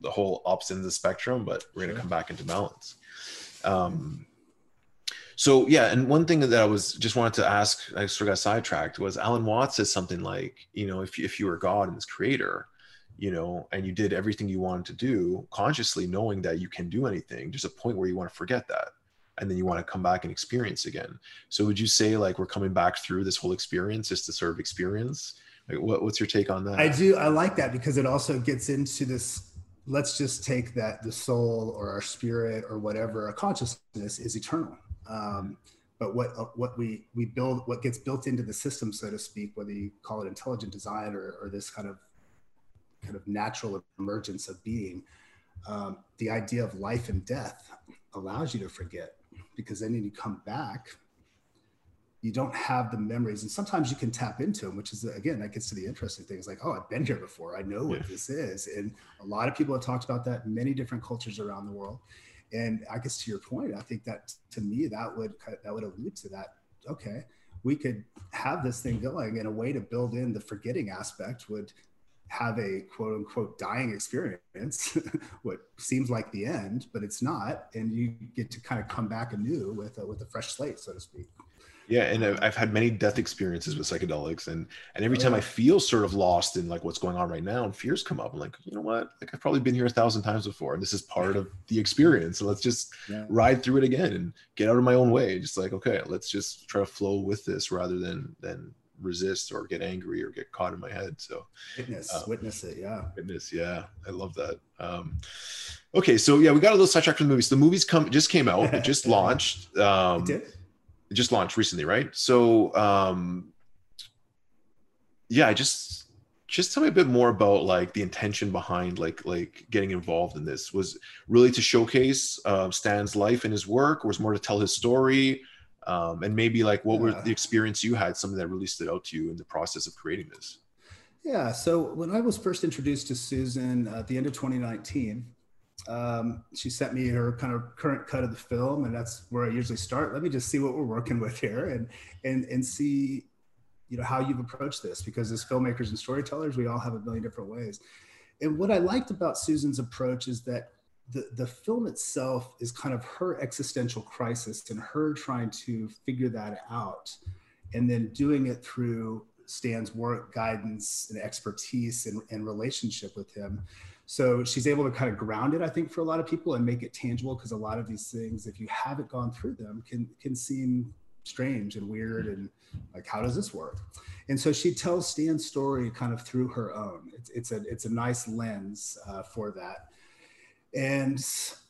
the whole opposite end of the spectrum, but we're Sure. going to come back into balance. Um, so yeah, and one thing that I was just wanted to ask, I sort of got sidetracked, was Alan Watts says something like, you know, if if you were God and this creator, you know, and you did everything you wanted to do consciously, knowing that you can do anything, there's a point where you want to forget that, and then you want to come back and experience again. So would you say like we're coming back through this whole experience just to sort of experience? Like, what, what's your take on that? I do. I like that because it also gets into this. Let's just take that the soul or our spirit or whatever, our consciousness is eternal. Um, but what uh, what we we build, what gets built into the system, so to speak, whether you call it intelligent design or, or this kind of kind of natural emergence of being, um, the idea of life and death allows you to forget, because then when you come back, you don't have the memories, and sometimes you can tap into them, which is, again, that gets to the interesting things like, oh, I've been here before, I know what yeah. this is. And a lot of people have talked about that in many different cultures around the world. And I guess to your point, I think that to me, that would that would allude to that. Okay, we could have this thing going, and a way to build in the forgetting aspect would have a quote unquote dying experience, what seems like the end, but it's not. And you get to kind of come back anew with a, with a fresh slate, so to speak. Yeah, and I've had many death experiences with psychedelics, and and every time I feel sort of lost in like what's going on right now, and fears come up, I'm like, you know what? Like I've probably been here a thousand times before, and this is part of the experience. So let's just yeah. ride through it again and get out of my own way. Just like, okay, let's just try to flow with this rather than than resist or get angry or get caught in my head. So witness, um, witness it, yeah. Witness, yeah. I love that. Um, okay, so yeah, we got a little sidetracked from the movies. The movies come just came out, it just launched. Um, it did. It just launched recently, right? So um yeah, I just just tell me a bit more about like the intention behind like like getting involved in this. Was really to showcase uh, Stan's life and his work, or was more to tell his story? Um, and maybe like what yeah. were the experience you had, something that really stood out to you in the process of creating this? Yeah, so when I was first introduced to Susan at the end of twenty nineteen, um, she sent me her kind of current cut of the film, and that's where I usually start. Let me just see what we're working with here, and and and see, you know, how you've approached this, because as filmmakers and storytellers, we all have a million different ways. And what I liked about Susan's approach is that the the film itself is kind of her existential crisis and her trying to figure that out, and then doing it through Stan's work, guidance, and expertise and, and relationship with him. So she's able to kind of ground it, I think, for a lot of people and make it tangible, because a lot of these things, if you haven't gone through them, can can seem strange and weird and like, how does this work? And so she tells Stan's story kind of through her own. It's, it's a it's a nice lens uh, for that. And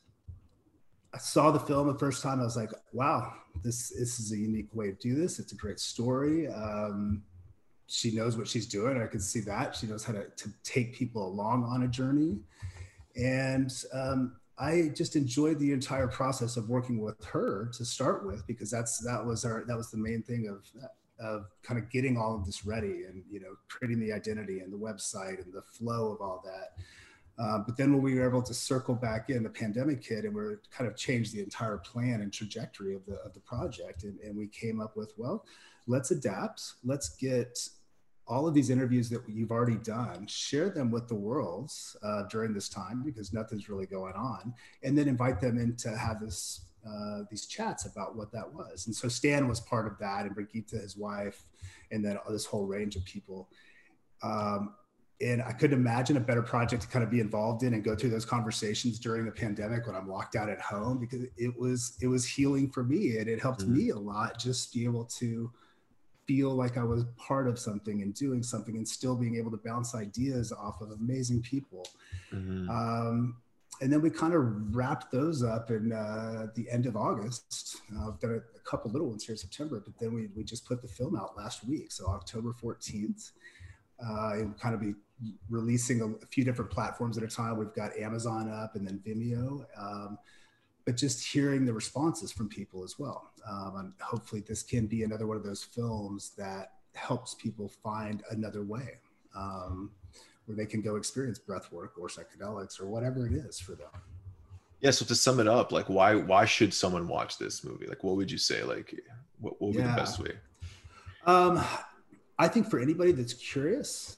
I saw the film the first time. I was like, wow, this this is a unique way to do this. It's a great story. Um, she knows what she's doing. I can see that. She knows how to, to take people along on a journey. And um, I just enjoyed the entire process of working with her to start with, because that's that was our that was the main thing of of kind of getting all of this ready, and, you know, creating the identity and the website and the flow of all that. Uh, but then when we were able to circle back in, the pandemic hit, and we're kind of changed the entire plan and trajectory of the of the project. And, and we came up with, well, let's adapt. Let's get all of these interviews that you've already done, share them with the world uh, during this time, because nothing's really going on, and then invite them in to have this uh, these chats about what that was. And so Stan was part of that, and Brigitte, his wife, and then this whole range of people. Um, And I couldn't imagine a better project to kind of be involved in and go through those conversations during the pandemic when I'm locked out at home, because it was it was healing for me, and it helped mm-hmm. me a lot, just be able to feel like I was part of something and doing something, and still being able to bounce ideas off of amazing people. Mm-hmm. Um, and then we kind of wrapped those up in uh, the end of August. Uh, I've done a, a couple little ones here in September, but then we we just put the film out last week, so October fourteenth. Uh, and kind of be releasing a, a few different platforms at a time. We've got Amazon up, and then Vimeo, um, but just hearing the responses from people as well. Um, and hopefully this can be another one of those films that helps people find another way, um, where they can go experience breathwork or psychedelics or whatever it is for them. Yeah. So to sum it up, like why, why should someone watch this movie? Like, what would you say? Like, what, what would yeah. be the best way? Um, I think for anybody that's curious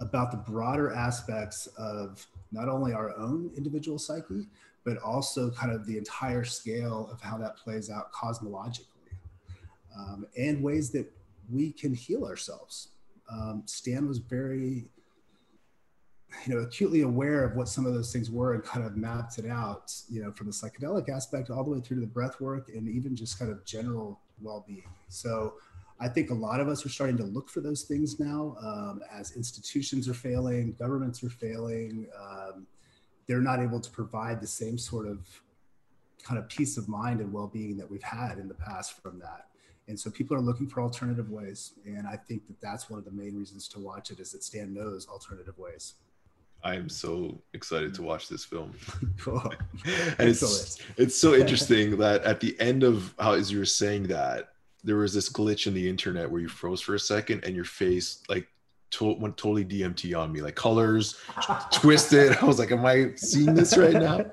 about the broader aspects of not only our own individual psyche, but also kind of the entire scale of how that plays out cosmologically, um, and ways that we can heal ourselves. Um, Stan was very, you know, acutely aware of what some of those things were and kind of mapped it out, you know, from the psychedelic aspect all the way through to the breath work and even just kind of general well-being. So I think a lot of us are starting to look for those things now, um, as institutions are failing, governments are failing. Um, they're not able to provide the same sort of kind of peace of mind and well-being that we've had in the past from that. And so people are looking for alternative ways. And I think that that's one of the main reasons to watch it, is that Stan knows alternative ways. I am so excited to watch this film. Cool. And it's, it's so interesting that at the end of how, as you were saying that, there was this glitch in the internet where you froze for a second and your face like to- went totally D M T on me, like colors twisted. I was like, am I seeing this right now?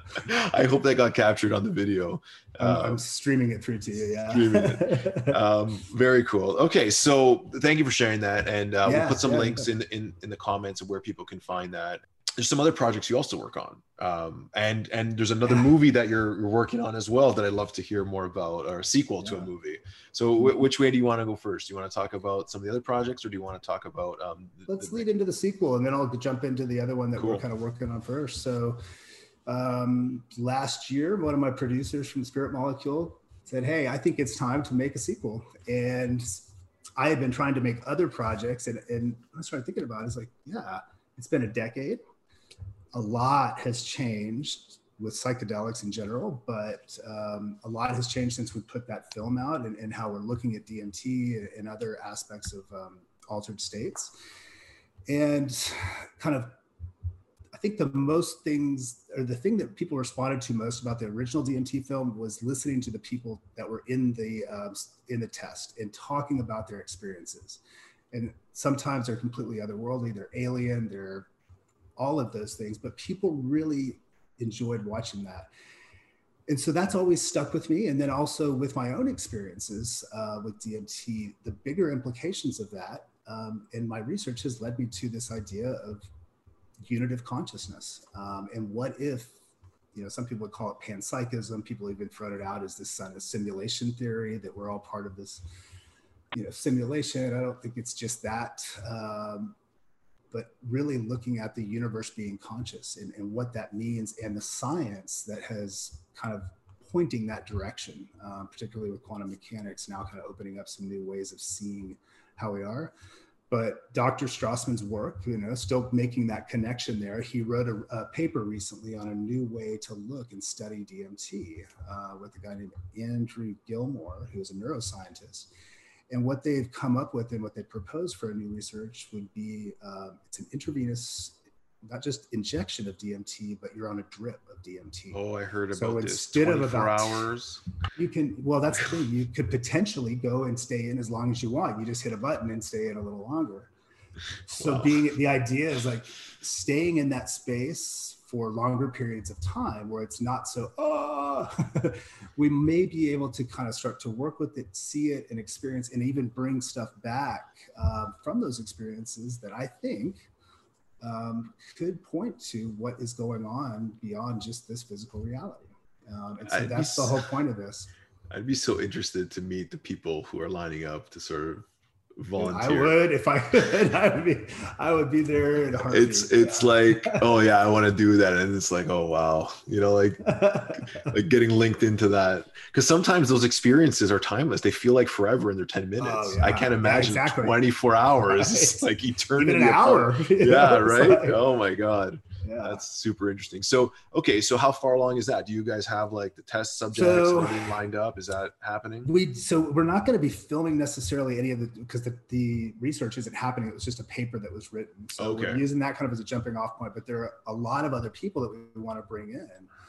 I hope that got captured on the video. I'm, um, I'm streaming it through to you. Yeah. Streaming it. Um, very cool. Okay. So thank you for sharing that. And uh, yeah, we'll put some yeah, links yeah. in, in, in the comments of where people can find that. There's some other projects you also work on. Um, and, and there's another yeah. movie that you're, you're working on as well that I'd love to hear more about, or a sequel yeah. to a movie. So w- which way do you want to go first? Do you want to talk about some of the other projects, or do you want to talk about, um, the, let's the, lead into the sequel and then I'll jump into the other one that cool. we're kind of working on first. So um, last year, one of my producers from Spirit Molecule said, hey, I think it's time to make a sequel. And I had been trying to make other projects, and, and I started thinking about it. It's like, yeah, it's been a decade. A lot has changed with psychedelics in general, but um, a lot has changed since we put that film out, and, and how we're looking at D M T and other aspects of um, altered states. And kind of, I think the most things, or the thing that people responded to most about the original D M T film, was listening to the people that were in the um, in the test and talking about their experiences. And sometimes they're completely otherworldly, they're alien, they're all of those things, but people really enjoyed watching that. And so that's always stuck with me. And then also with my own experiences uh, with D M T, the bigger implications of that, um, and my research has led me to this idea of unitive consciousness. Um, and what if, you know, some people would call it panpsychism. People even thrown it out as this kind of simulation theory, that we're all part of this, you know, simulation. I don't think it's just that. Um, but really looking at the universe being conscious, and, and what that means, and the science that has kind of pointing that direction, um, particularly with quantum mechanics now kind of opening up some new ways of seeing how we are. But Doctor Strassman's work, you know, still making that connection there. He wrote a, a paper recently on a new way to look and study D M T uh, with a guy named Andrew Gilmore, who's a neuroscientist. And what they've come up with and what they propose for a new research would be, uh, it's an intravenous, not just injection of D M T, but you're on a drip of D M T. Oh, I heard about so this. Instead of about hours. You can, well, that's the thing. You could potentially go and stay in as long as you want. You just hit a button and stay in a little longer. So wow. being, the idea is like staying in that space for longer periods of time where it's not so, oh, we may be able to kind of start to work with it, see it and experience, and even bring stuff back um, from those experiences that I think um, could point to what is going on beyond just this physical reality. Um, and so I'd that's the whole point of this. I'd be so interested to meet the people who are lining up to sort of volunteer. I would, if I could, I would be, I would be there in a heartbeat. It's, it's yeah. like, oh yeah, I want to do that. And it's like, oh, wow. You know, like, like getting linked into that. Because sometimes those experiences are timeless. They feel like forever and they're ten minutes. Oh, yeah. I can't imagine yeah, exactly. twenty-four hours. Right. It's like eternity. Even an hour. Yeah, know, right? Like, oh my God. Yeah. That's super interesting. So, okay. So how far along is that? Do you guys have like the test subjects so, and everything lined up? Is that happening? We, so we're not going to be filming necessarily any of the, because the, the research isn't happening. It was just a paper that was written. So okay. we're using that kind of as a jumping off point, but there are a lot of other people that we want to bring in,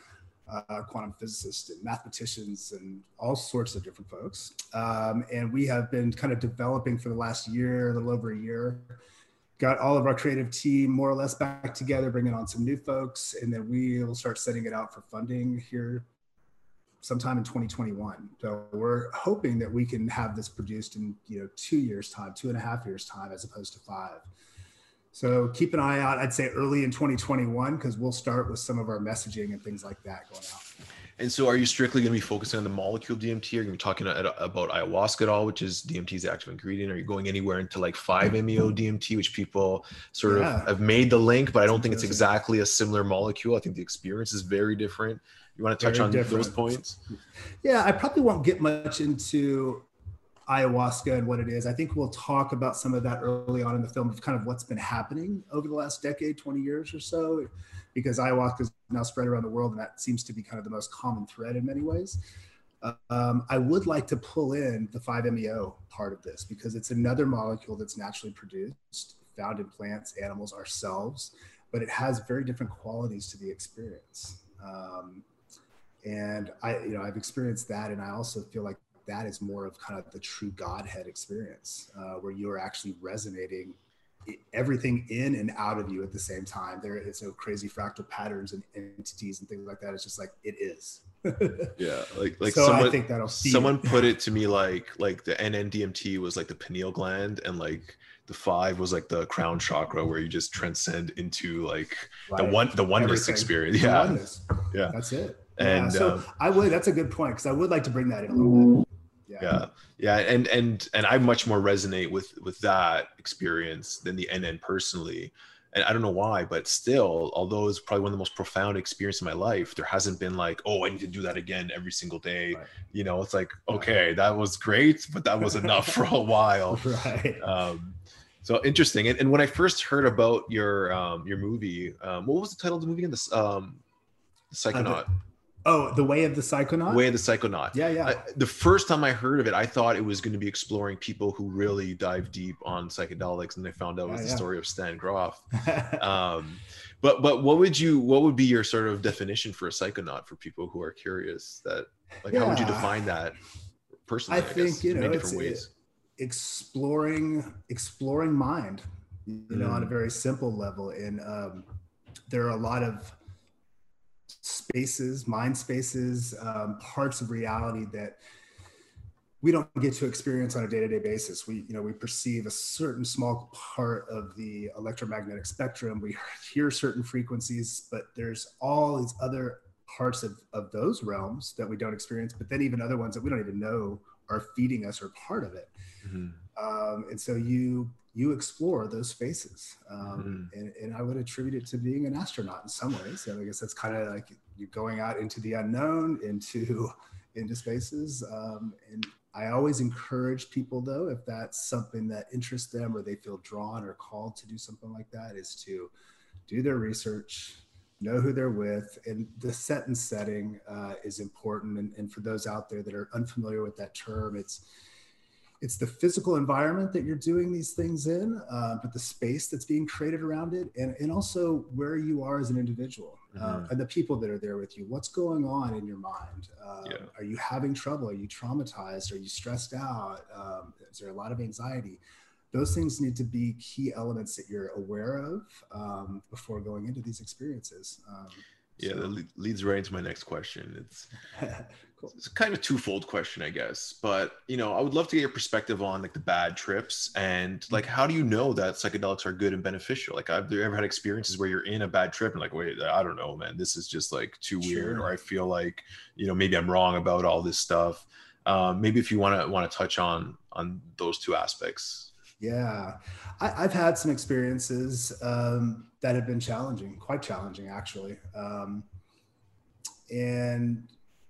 uh, quantum physicists and mathematicians and all sorts of different folks. Um, and we have been kind of developing for the last year, a little over a year, got all of our creative team more or less back together, bringing on some new folks, and then we will start setting it out for funding here sometime in twenty twenty-one. So we're hoping that we can have this produced in, you know, two years time, two and a half years time, as opposed to five. So keep an eye out, I'd say early in twenty twenty-one, because we'll start with some of our messaging and things like that going out. And so are you strictly going to be focusing on the molecule D M T? Are you going to be talking about ayahuasca at all, which is D M T's active ingredient? Are you going anywhere into like five M E O D M T, which people sort yeah. of have made the link, but I don't think it's exactly a similar molecule. I think the experience is very different. You want to touch very on different. those points? Yeah, I probably won't get much into ayahuasca and what it is. I think we'll talk about some of that early on in the film of kind of what's been happening over the last decade, twenty years or so, because ayahuasca is now spread around the world and that seems to be kind of the most common thread in many ways. Um, I would like to pull in the five M E O part of this because it's another molecule that's naturally produced, found in plants, animals, ourselves, but it has very different qualities to the experience. Um, and I, you know, I've experienced that, and I also feel like that is more of kind of the true Godhead experience, uh, where you are actually resonating everything in and out of you at the same time. There is no crazy fractal patterns and entities and things like that. It's just like, it is. Yeah. Like, like so someone, I think that'll someone put it to me like, like the N N D M T was like the pineal gland, and like the five was like the crown chakra, where you just transcend into like right. the one, the oneness Everything. experience. Yeah. Oneness. Yeah. That's it. And yeah, so um, I would, that's a good point, because I would like to bring that in a little bit. Yeah. yeah. Yeah. And, and, and I much more resonate with, with that experience than the N N personally. And I don't know why, but still, although it's probably one of the most profound experiences in my life, there hasn't been like, oh, I need to do that again every single day. Right. You know, it's like, okay, that was great, but that was enough for a while. Right. Um, so interesting. And, and when I first heard about your, um, your movie, um, what was the title of the movie? In this, um, the Psychonaut. Uh, the- Oh, The Way of the Psychonaut? Way of the Psychonaut. Yeah, yeah. I, the first time I heard of it, I thought it was going to be exploring people who really dive deep on psychedelics, and I found out it was yeah, the yeah. story of Stan Grof. um, but but what would you what would be your sort of definition for a psychonaut for people who are curious? That like yeah. how would you define that personally? I, I think guess, you know it's ways? exploring exploring mind, you know, mm. on a very simple level, and um, there are a lot of spaces, mind spaces, um, parts of reality that we don't get to experience on a day-to-day basis. We, you know, we perceive a certain small part of the electromagnetic spectrum. We hear certain frequencies, but there's all these other parts of, of those realms that we don't experience, but then even other ones that we don't even know are feeding us or part of it. Mm-hmm. Um, and so you, you explore those spaces. Um, mm-hmm. and, and I would attribute it to being an astronaut in some ways. And I guess that's kind of like you're going out into the unknown, into, into spaces. Um, and I always encourage people though, if that's something that interests them or they feel drawn or called to do something like that, is to do their research, know who they're with, and the set and setting uh, is important. And, and for those out there that are unfamiliar with that term, it's, It's the physical environment that you're doing these things in, uh, but the space that's being created around it, and, and also where you are as an individual, mm-hmm. uh, and the people that are there with you. What's going on in your mind? Um, yeah. Are you having trouble? Are you traumatized? Are you stressed out? Um, is there a lot of anxiety? Those things need to be key elements that you're aware of um, before going into these experiences. Um, Yeah, so. That leads right into my next question. It's, cool. It's kind of a twofold question, I guess. But, you know, I would love to get your perspective on like the bad trips and like, how do you know that psychedelics are good and beneficial? Like, have you ever had experiences where you're in a bad trip and like, wait, I don't know, man, this is just like too weird, sure. or I feel like, you know, maybe I'm wrong about all this stuff. Um, maybe if you want to want to touch on on those two aspects. Yeah, I, I've had some experiences um, that have been challenging, quite challenging, actually. Um, and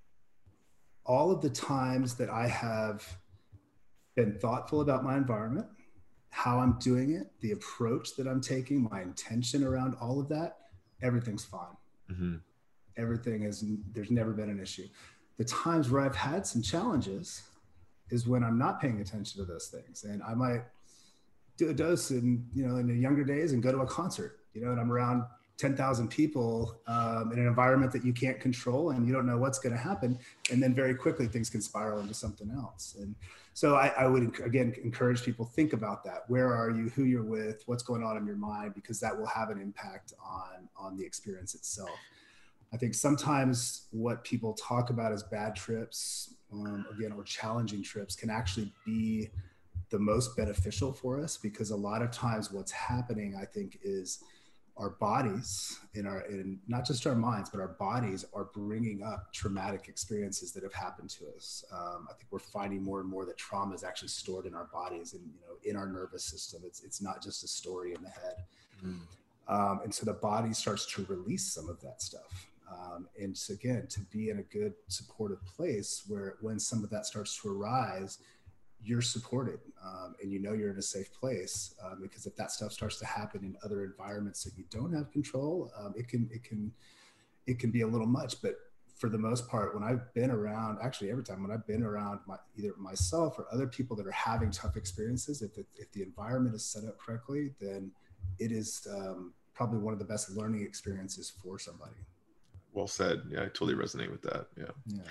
all of the times that I have been thoughtful about my environment, how I'm doing it, the approach that I'm taking, my intention around all of that, everything's fine. Mm-hmm. Everything is, there's never been an issue. The times where I've had some challenges is when I'm not paying attention to those things. And I might do a dose in, you know, in the younger days and go to a concert, you know, and I'm around ten thousand people um, in an environment that you can't control and you don't know what's going to happen. And then very quickly things can spiral into something else. And so I, I would, again, encourage people, think about that. Where are you, who you're with, what's going on in your mind, because that will have an impact on, on the experience itself. I think sometimes what people talk about as bad trips, um, again, or challenging trips, can actually be the most beneficial for us, because a lot of times what's happening, I think, is our bodies in our, in not just our minds, but our bodies are bringing up traumatic experiences that have happened to us. Um, I think we're finding more and more that trauma is actually stored in our bodies and, you know, in our nervous system. It's, it's not just a story in the head. Mm. Um, and so the body starts to release some of that stuff. Um, and so again, to be in a good supportive place where when some of that starts to arise, you're supported, um, and you know you're in a safe place, um, because if that stuff starts to happen in other environments that you don't have control, um, it can it can it can be a little much. But for the most part, when I've been around, actually every time when I've been around my, either myself or other people that are having tough experiences, if it, if the environment is set up correctly, then it is um, probably one of the best learning experiences for somebody. Well said. Yeah, I totally resonate with that. Yeah. Yeah.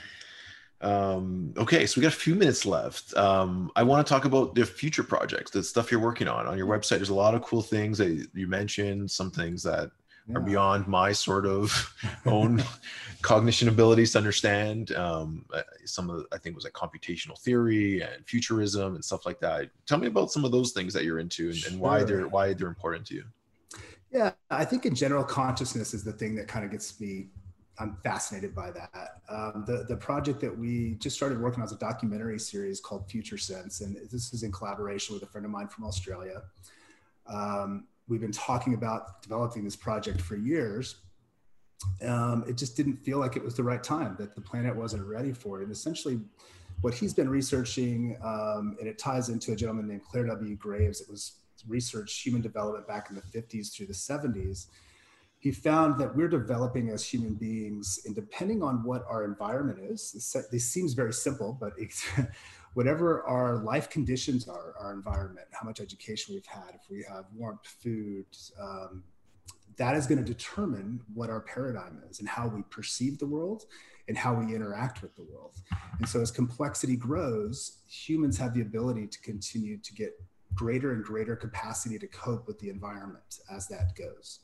Um, okay, so we got a few minutes left. Um, I want to talk about the future projects, the stuff you're working on. On your website, there's a lot of cool things that you mentioned, some things that yeah. are beyond my sort of own cognition abilities to understand. Um, some of the, I think it was like computational theory and futurism and stuff like that. Tell me about some of those things that you're into and, and why they're why they're important to you. Yeah, I think in general, consciousness is the thing that kind of gets me. I'm fascinated by that. Um, the, the project that we just started working on is a documentary series called Future Sense. And this is in collaboration with a friend of mine from Australia. Um, we've been talking about developing this project for years. Um, it just didn't feel like it was the right time, that the planet wasn't ready for it. And essentially what he's been researching, um, and it ties into a gentleman named Claire W. Graves. It was researched human development back in the fifties through the seventies. He found that we're developing as human beings, and depending on what our environment is, this seems very simple, but it's, whatever our life conditions are, our environment, how much education we've had, if we have warmth, food, um, that is going to determine what our paradigm is and how we perceive the world and how we interact with the world. And so as complexity grows, humans have the ability to continue to get greater and greater capacity to cope with the environment as that goes.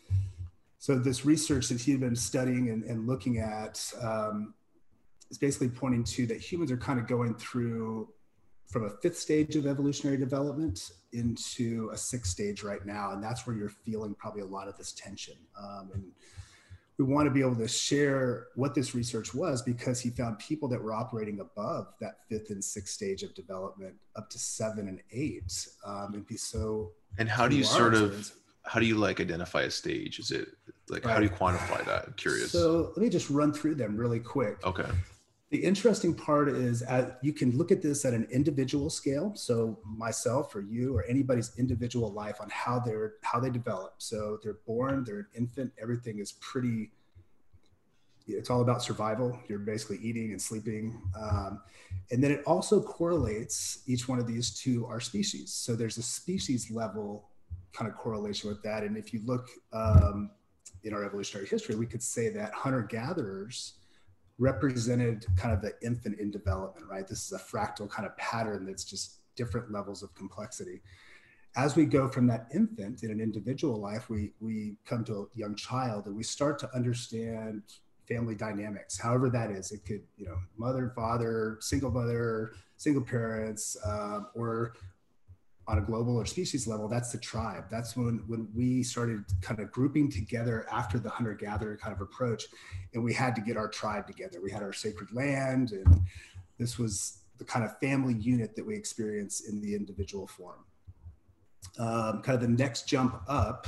So this research that he had been studying and, and looking at um, is basically pointing to that humans are kind of going through from a fifth stage of evolutionary development into a sixth stage right now. And that's where you're feeling probably a lot of this tension. Um, and we want to be able to share what this research was, because he found people that were operating above that fifth and sixth stage of development up to seven and eight. Um, and be so. And how do you sort of, how do you like identify a stage? Is it like, right. how do you quantify that? I'm curious. So let me just run through them really quick. Okay. The interesting part is uh, you can look at this at an individual scale. So myself or you or anybody's individual life on how they're, how they develop. So they're born, they're an infant, everything is pretty, it's all about survival. You're basically eating and sleeping. Um, and then it also correlates each one of these to our species. So there's a species level kind of correlation with that. And if you look um, in our evolutionary history, we could say that hunter-gatherers represented kind of the infant in development, right? This is a fractal kind of pattern that's just different levels of complexity. As we go from that infant in an individual life, we, we come to a young child and we start to understand family dynamics, however that is. It could, you know, mother, father, single mother, single parents, um, or on a global or species level, that's the tribe. That's when, when we started kind of grouping together after the hunter-gatherer kind of approach, and we had to get our tribe together. We had our sacred land, and this was the kind of family unit that we experience in the individual form. Um, kind of the next jump up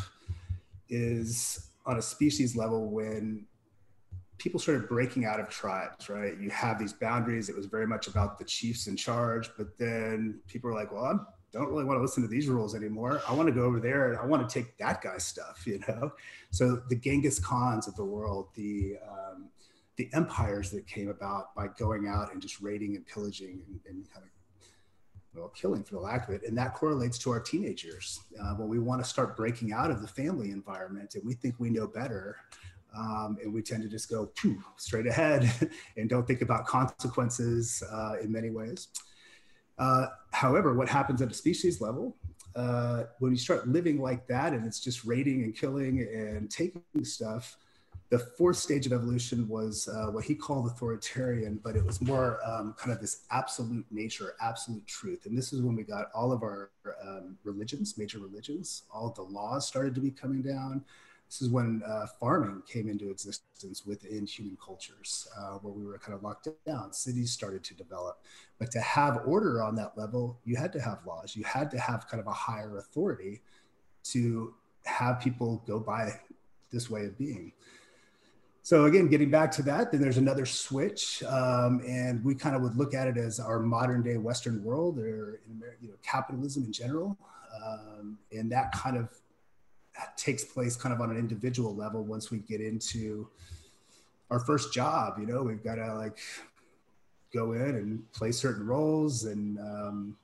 is on a species level when people started breaking out of tribes, right? You have these boundaries. It was very much about the chiefs in charge, but then people were like, well, I'm don't really want to listen to these rules anymore. I want to go over there and I want to take that guy's stuff, you know? So the Genghis Khans of the world, the um, the empires that came about by going out and just raiding and pillaging and, and kind of, well, killing for the lack of it. And that correlates to our teenage years. Uh, when we want to start breaking out of the family environment and we think we know better, um, and we tend to just go phew, straight ahead and don't think about consequences uh, in many ways. Uh, however, what happens at a species level, uh, when you start living like that and it's just raiding and killing and taking stuff, The fourth stage of evolution was uh, what he called authoritarian, but it was more um, kind of this absolute nature, absolute truth. And this is when we got all of our um, religions, major religions, all of the laws started to be coming down. This is when uh, farming came into existence within human cultures, uh, where we were kind of locked down. Cities started to develop. But to have order on that level, you had to have laws. You had to have kind of a higher authority to have people go by this way of being. So again, getting back to that, then there's another switch, um, and we kind of would look at it as our modern day Western world, or you know, capitalism in general, um, and that kind of that takes place kind of on an individual level. Once we get into our first job, you know, we've got to like go in and play certain roles, and um,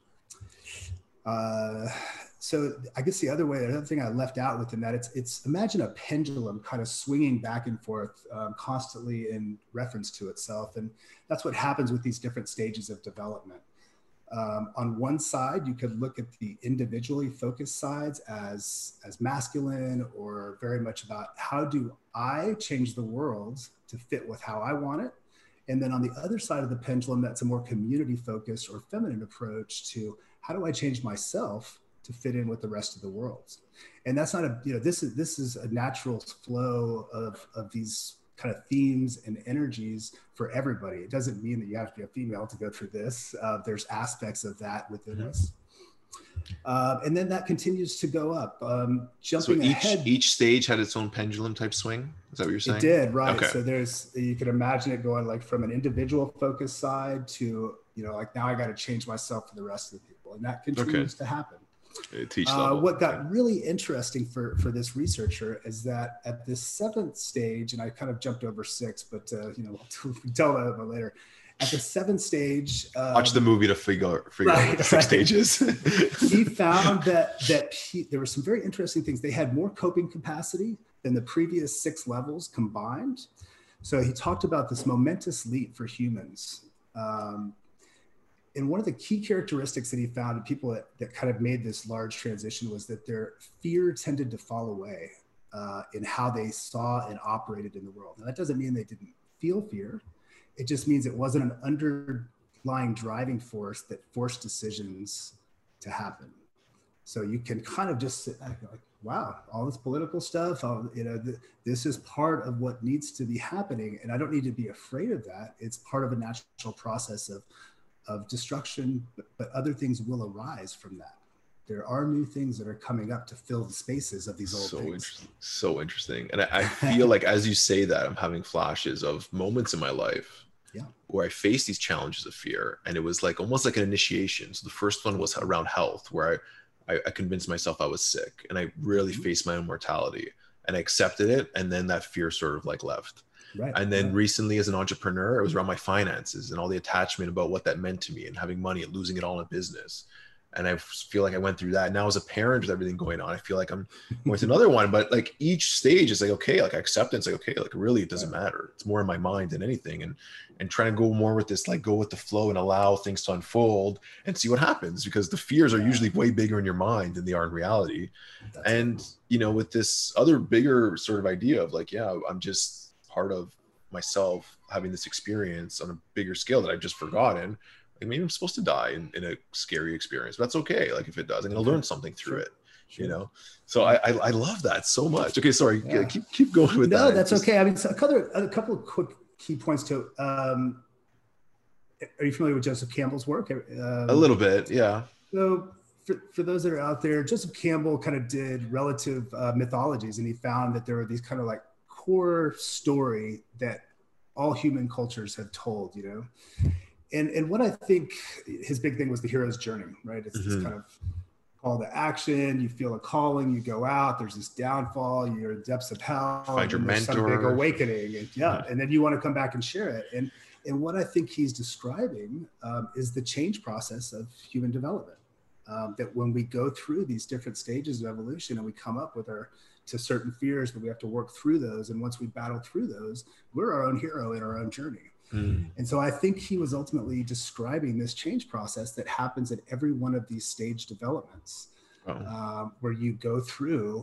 uh, so I guess the other way, the other thing I left out within that, it's, it's imagine a pendulum kind of swinging back and forth um, constantly in reference to itself. And that's what happens with these different stages of development. Um, on one side, you could look at the individually focused sides as, as masculine, or very much about how do I change the world to fit with how I want it. And then on the other side of the pendulum, that's a more community focused or feminine approach to how do I change myself to fit in with the rest of the world. And that's not a, you know, this is, this is a natural flow of, of these kind of themes and energies for everybody. It doesn't mean that you have to be a female to go through this. Uh, there's aspects of that within mm-hmm. us. Uh, and then that continues to go up. Um, jumping so each, ahead. Each stage had its own pendulum type swing? Is that what you're saying? It did, right. Okay. So there's, you can imagine it going like from an individual focused side to, you know, like now I got to change myself for the rest of the people. And that continues okay. to happen. Uh, what got okay. really interesting for, for this researcher is that at this seventh stage, and I kind of jumped over six, but uh, you know, we'll tell that about later. At the seventh stage, um, watch the movie to figure, figure right, out the six right. stages. He found that that he, there were some very interesting things. They had more coping capacity than the previous six levels combined. So he talked about this momentous leap for humans. Um, And one of the key characteristics that he found in people that, that kind of made this large transition was that their fear tended to fall away uh, in how they saw and operated in the world. Now, that doesn't mean they didn't feel fear. It just means it wasn't an underlying driving force that forced decisions to happen. So you can kind of just sit back like, wow, all this political stuff, all, you know, th- this is part of what needs to be happening. And I don't need to be afraid of that. It's part of a natural process of of destruction, but, but other things will arise from that. There are new things that are coming up to fill the spaces of these old so things. Interesting. So interesting. And I, I feel like as you say that, I'm having flashes of moments in my life yeah. where I faced these challenges of fear. And it was like almost like an initiation. So the first one was around health, where I, I, I convinced myself I was sick, and I really mm-hmm. faced my own mortality, and I accepted it. And then that fear sort of like left. Right. And then right. recently as an entrepreneur, it was around my finances and all the attachment about what that meant to me, and having money and losing it all in business. And I feel like I went through that. Now as a parent with everything going on, I feel like I'm going to another one, but like each stage is like, okay, like acceptance, like, okay, like really, it doesn't right. matter. It's more in my mind than anything. And, and trying to go more with this, like go with the flow and allow things to unfold and see what happens, because the fears are yeah. usually way bigger in your mind than they are in reality. That's and, it. you know, with this other bigger sort of idea of like, yeah, I'm just part of myself having this experience on a bigger scale that I've just forgotten. Like maybe I'm supposed to die in, in a scary experience, but that's okay. Like if it does, I'm going to learn something through it, sure. you know? So I, I, I love that so much. Okay. Sorry. Yeah. Keep, keep going with no, that. No, that's just, okay. I mean, so a couple, a couple of quick key points to, um, are you familiar with Joseph Campbell's work? Um, a little bit. Yeah. So for, for those that are out there, Joseph Campbell kind of did relative uh, mythologies, and he found that there were these kind of like core story that all human cultures have told, you know? And and what I think his big thing was the hero's journey, right? It's mm-hmm. this kind of call to action. You feel a calling, you go out, there's this downfall, you're in the depths of hell. Find your mentor. Some big awakening. And yeah, mm-hmm. and then you want to come back and share it. And, and what I think he's describing um, is the change process of human development. Um, that when we go through these different stages of evolution and we come up with our to certain fears, but we have to work through those. And once we battle through those, we're our own hero in our own journey. Mm. And so I think he was ultimately describing this change process that happens at every one of these stage developments, oh. um, where you go through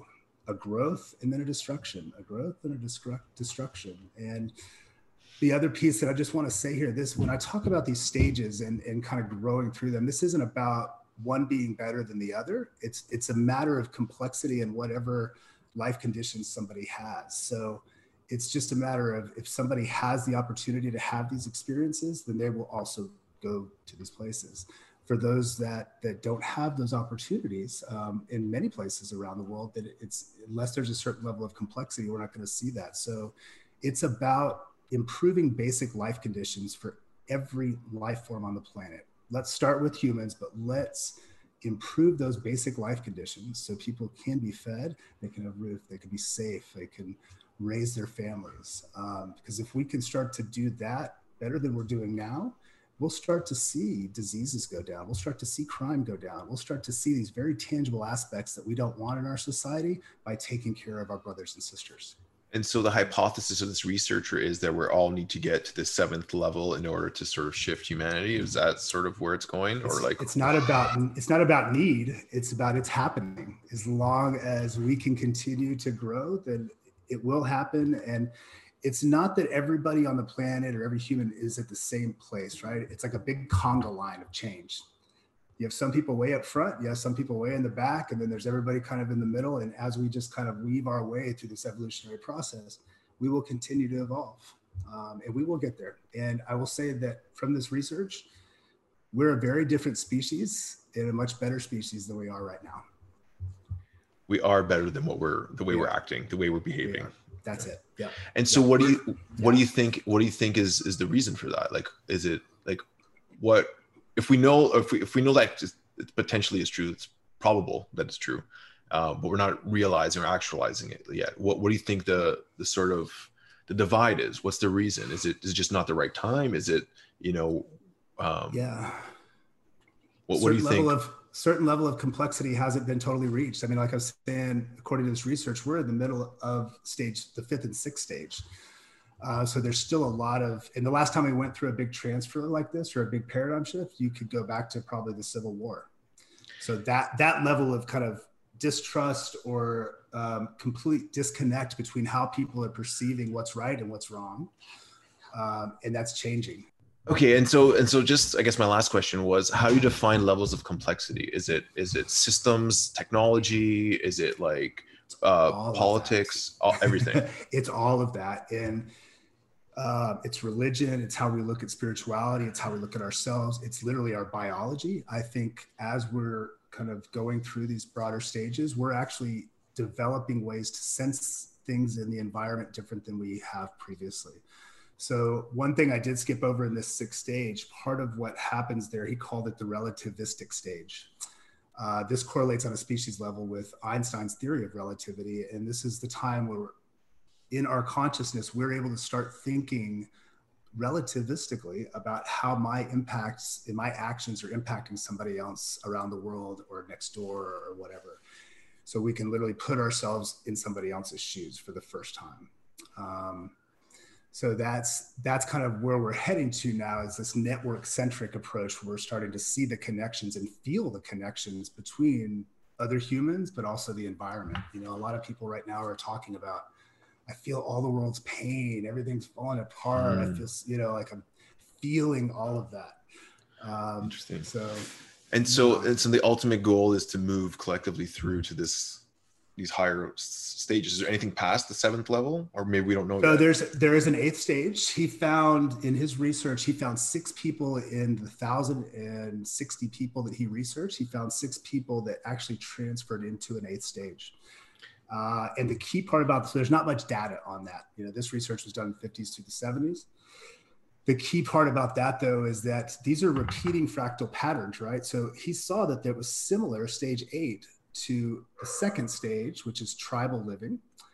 a growth and then a destruction, a growth and a destruct, destruction. And the other piece that I just want to say here, this, when I talk about these stages and, and kind of growing through them, this isn't about one being better than the other. It's, it's a matter of complexity and whatever life conditions somebody has. So it's just a matter of, if somebody has the opportunity to have these experiences, then they will also go to these places. For those that that don't have those opportunities, um, in many places around the world, that it's, unless there's a certain level of complexity, we're not going to see that. So it's about improving basic life conditions for every life form on the planet. Let's start with humans, but let's improve those basic life conditions so people can be fed, they can have a roof, they can be safe, they can raise their families. Um, because if we can start to do that better than we're doing now, we'll start to see diseases go down. We'll start to see crime go down. We'll start to see these very tangible aspects that we don't want in our society by taking care of our brothers and sisters. And so the hypothesis of this researcher is that we all need to get to the seventh level in order to sort of shift humanity. Is that sort of where it's going? Or it's, like, it's not about, it's not about need. It's about it's happening. As long as we can continue to grow, then it will happen. And it's not that everybody on the planet or every human is at the same place, right? It's like a big conga line of change. You have some people way up front, you have some people way in the back, and then there's everybody kind of in the middle. And as we just kind of weave our way through this evolutionary process, we will continue to evolve, um, and we will get there. And I will say that from this research, we're a very different species and a much better species than we are right now. We are better than what we're, the way yeah. we're acting, the way we're behaving. Yeah. That's it. Yeah. And so yeah. what do you, what yeah. do you think, what do you think is, is the reason for that? Like, is it like, what, if we know, if we, if we know that just, it potentially is true, it's probable that it's true, uh, but we're not realizing or actualizing it yet. What, what do you think the, the sort of the divide is? What's the reason? Is it, is it just not the right time? Is it, you know, um, yeah. What, what do you think? Level of, certain level of complexity hasn't been totally reached. I mean, like I was saying, according to this research, we're in the middle of stage, the fifth and sixth stage. Uh, so there's still a lot of, and the last time we went through a big transfer like this or a big paradigm shift, you could go back to probably the Civil War. So that, that level of kind of distrust or um, complete disconnect between how people are perceiving what's right and what's wrong. Um, and that's changing. Okay, and so and so, just I guess my last question was, how do you define levels of complexity? Is it is it systems, technology? Is it like uh, politics? All, everything. It's all of that, and uh, it's religion. It's how we look at spirituality. It's how we look at ourselves. It's literally our biology. I think as we're kind of going through these broader stages, we're actually developing ways to sense things in the environment different than we have previously. So one thing I did skip over in this sixth stage, part of what happens there, he called it the relativistic stage. Uh, this correlates on a species level with Einstein's theory of relativity. And this is the time where in our consciousness, we're able to start thinking relativistically about how my impacts and my actions are impacting somebody else around the world or next door or whatever. So we can literally put ourselves in somebody else's shoes for the first time. Um, So that's that's kind of where we're heading to now, is this network-centric approach where we're starting to see the connections and feel the connections between other humans, but also the environment. You know, a lot of people right now are talking about, I feel all the world's pain, everything's falling apart. Mm. I feel, you know, like I'm feeling all of that. Um, Interesting. So, and so, and so the ultimate goal is to move collectively through to this these higher stages. Is there anything past the seventh level, or maybe we don't know? So yet? there's there is an eighth stage. He found in his research, he found six people in the one thousand sixty people that he researched. He found six people that actually transferred into an eighth stage. Uh, and the key part about this, so there's not much data on that. You know, this research was done in the fifties to the seventies. The key part about that, though, is that these are repeating fractal patterns, right? So he saw that there was similar stage eight to the second stage, which is tribal living.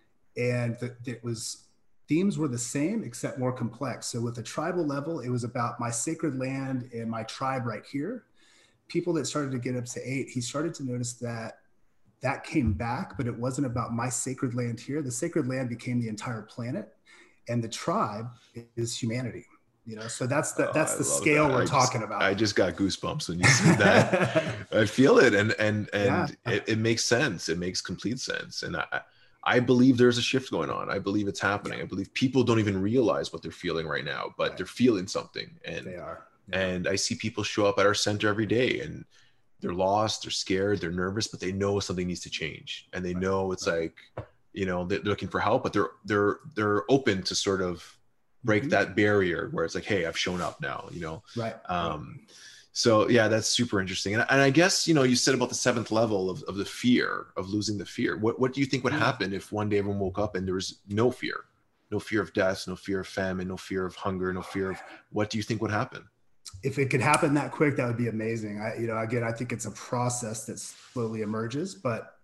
And the, it was, themes were the same, except more complex. So with the tribal level, it was about my sacred land and my tribe right here. People that started to get up to eight, he started to notice that that came back, but it wasn't about my sacred land here. The sacred land became the entire planet, and the tribe is humanity. You know, so that's the, that's oh, the scale that. we're I talking just, about. I just got goosebumps when you said that. I feel it. And, and, and yeah. it, it makes sense. It makes complete sense. And I, I believe there's a shift going on. I believe it's happening. I believe people don't even realize what they're feeling right now, but right. they're feeling something. And they are. They and are. I see people show up at our center every day, and they're lost, they're scared, they're nervous, but they know something needs to change. And they right. know it's right. like, you know, they're looking for help, but they're they're they're open to sort of break mm-hmm. that barrier where it's like, hey, I've shown up now, you know? Right. Um, so yeah, that's super interesting. And, and I guess, you know, you said about the seventh level of, of the fear of losing the fear. What, what do you think would happen if one day everyone woke up and there was no fear, no fear of death, no fear of famine, no fear of hunger, no fear of, what do you think would happen? If it could happen that quick, that would be amazing. I, you know, again, I think it's a process that slowly emerges, but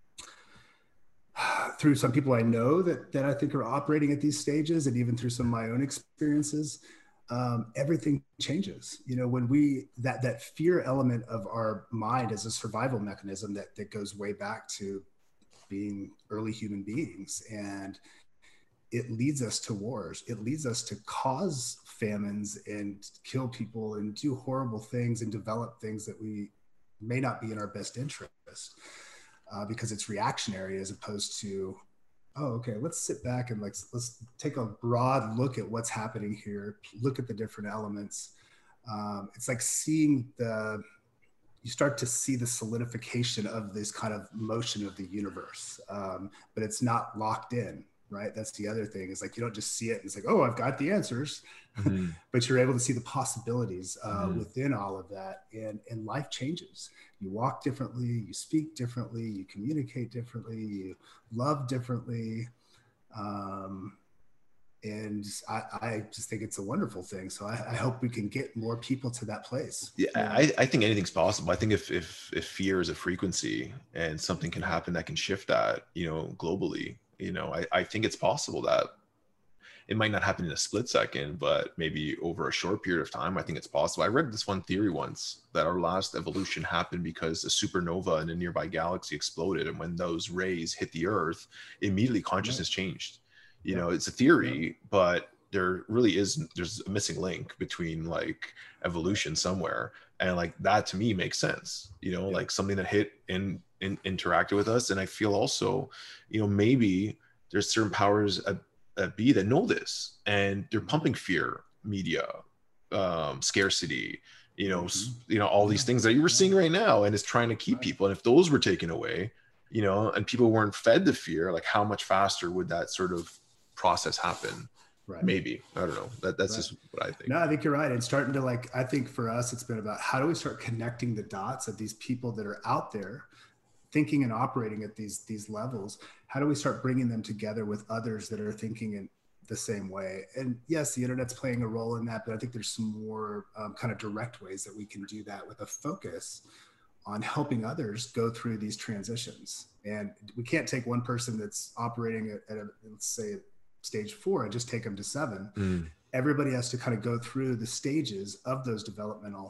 through some people I know that, that I think are operating at these stages, and even through some of my own experiences, um, everything changes. You know, when we, that, that fear element of our mind is a survival mechanism that, that goes way back to being early human beings. And it leads us to wars. It leads us to cause famines and kill people and do horrible things and develop things that we may not be in our best interest, uh, because it's reactionary as opposed to, oh, okay, let's sit back and like, let's take a broad look at what's happening here. Look at the different elements. Um, it's like seeing the, you start to see the solidification of this kind of motion of the universe, um, but it's not locked in, right? That's the other thing, is like, you don't just see it and it's like, oh, I've got the answers, mm-hmm. but you're able to see the possibilities uh, mm-hmm. within all of that. And, and life changes. You walk differently, you speak differently, you communicate differently, you love differently. Um, and I, I just think it's a wonderful thing. So I, I hope we can get more people to that place. Yeah, I, I think anything's possible. I think if, if, if fear is a frequency and something can happen that can shift that, you know, globally, you know, I, I think it's possible that it might not happen in a split second, but maybe over a short period of time, I think it's possible. I read this one theory once that our last evolution happened because a supernova in a nearby galaxy exploded. And when those rays hit the earth, immediately consciousness yeah. changed. You yeah. know, it's a theory, yeah. but there really is, there's a missing link between like evolution somewhere. And like that to me makes sense, you know, yeah. like something that hit and, and interacted with us. And I feel also, you know, maybe there's certain powers at, at B that know this, and they're pumping fear, media, um, scarcity, you know, mm-hmm. you know, all these things that you were seeing right now, and it's trying to keep right. people. And if those were taken away, you know, and people weren't fed the fear, like how much faster would that sort of process happen? Right. Maybe. I don't know. That, that's right. just what I think. No, I think you're right. It's starting to like, I think for us, it's been about how do we start connecting the dots of these people that are out there thinking and operating at these, these levels. How do we start bringing them together with others that are thinking in the same way? And yes, the internet's playing a role in that, but I think there's some more um, kind of direct ways that we can do that with a focus on helping others go through these transitions. And we can't take one person that's operating at, at a, let's say, stage four and just take them to seven. Mm. Everybody has to kind of go through the stages of those developmental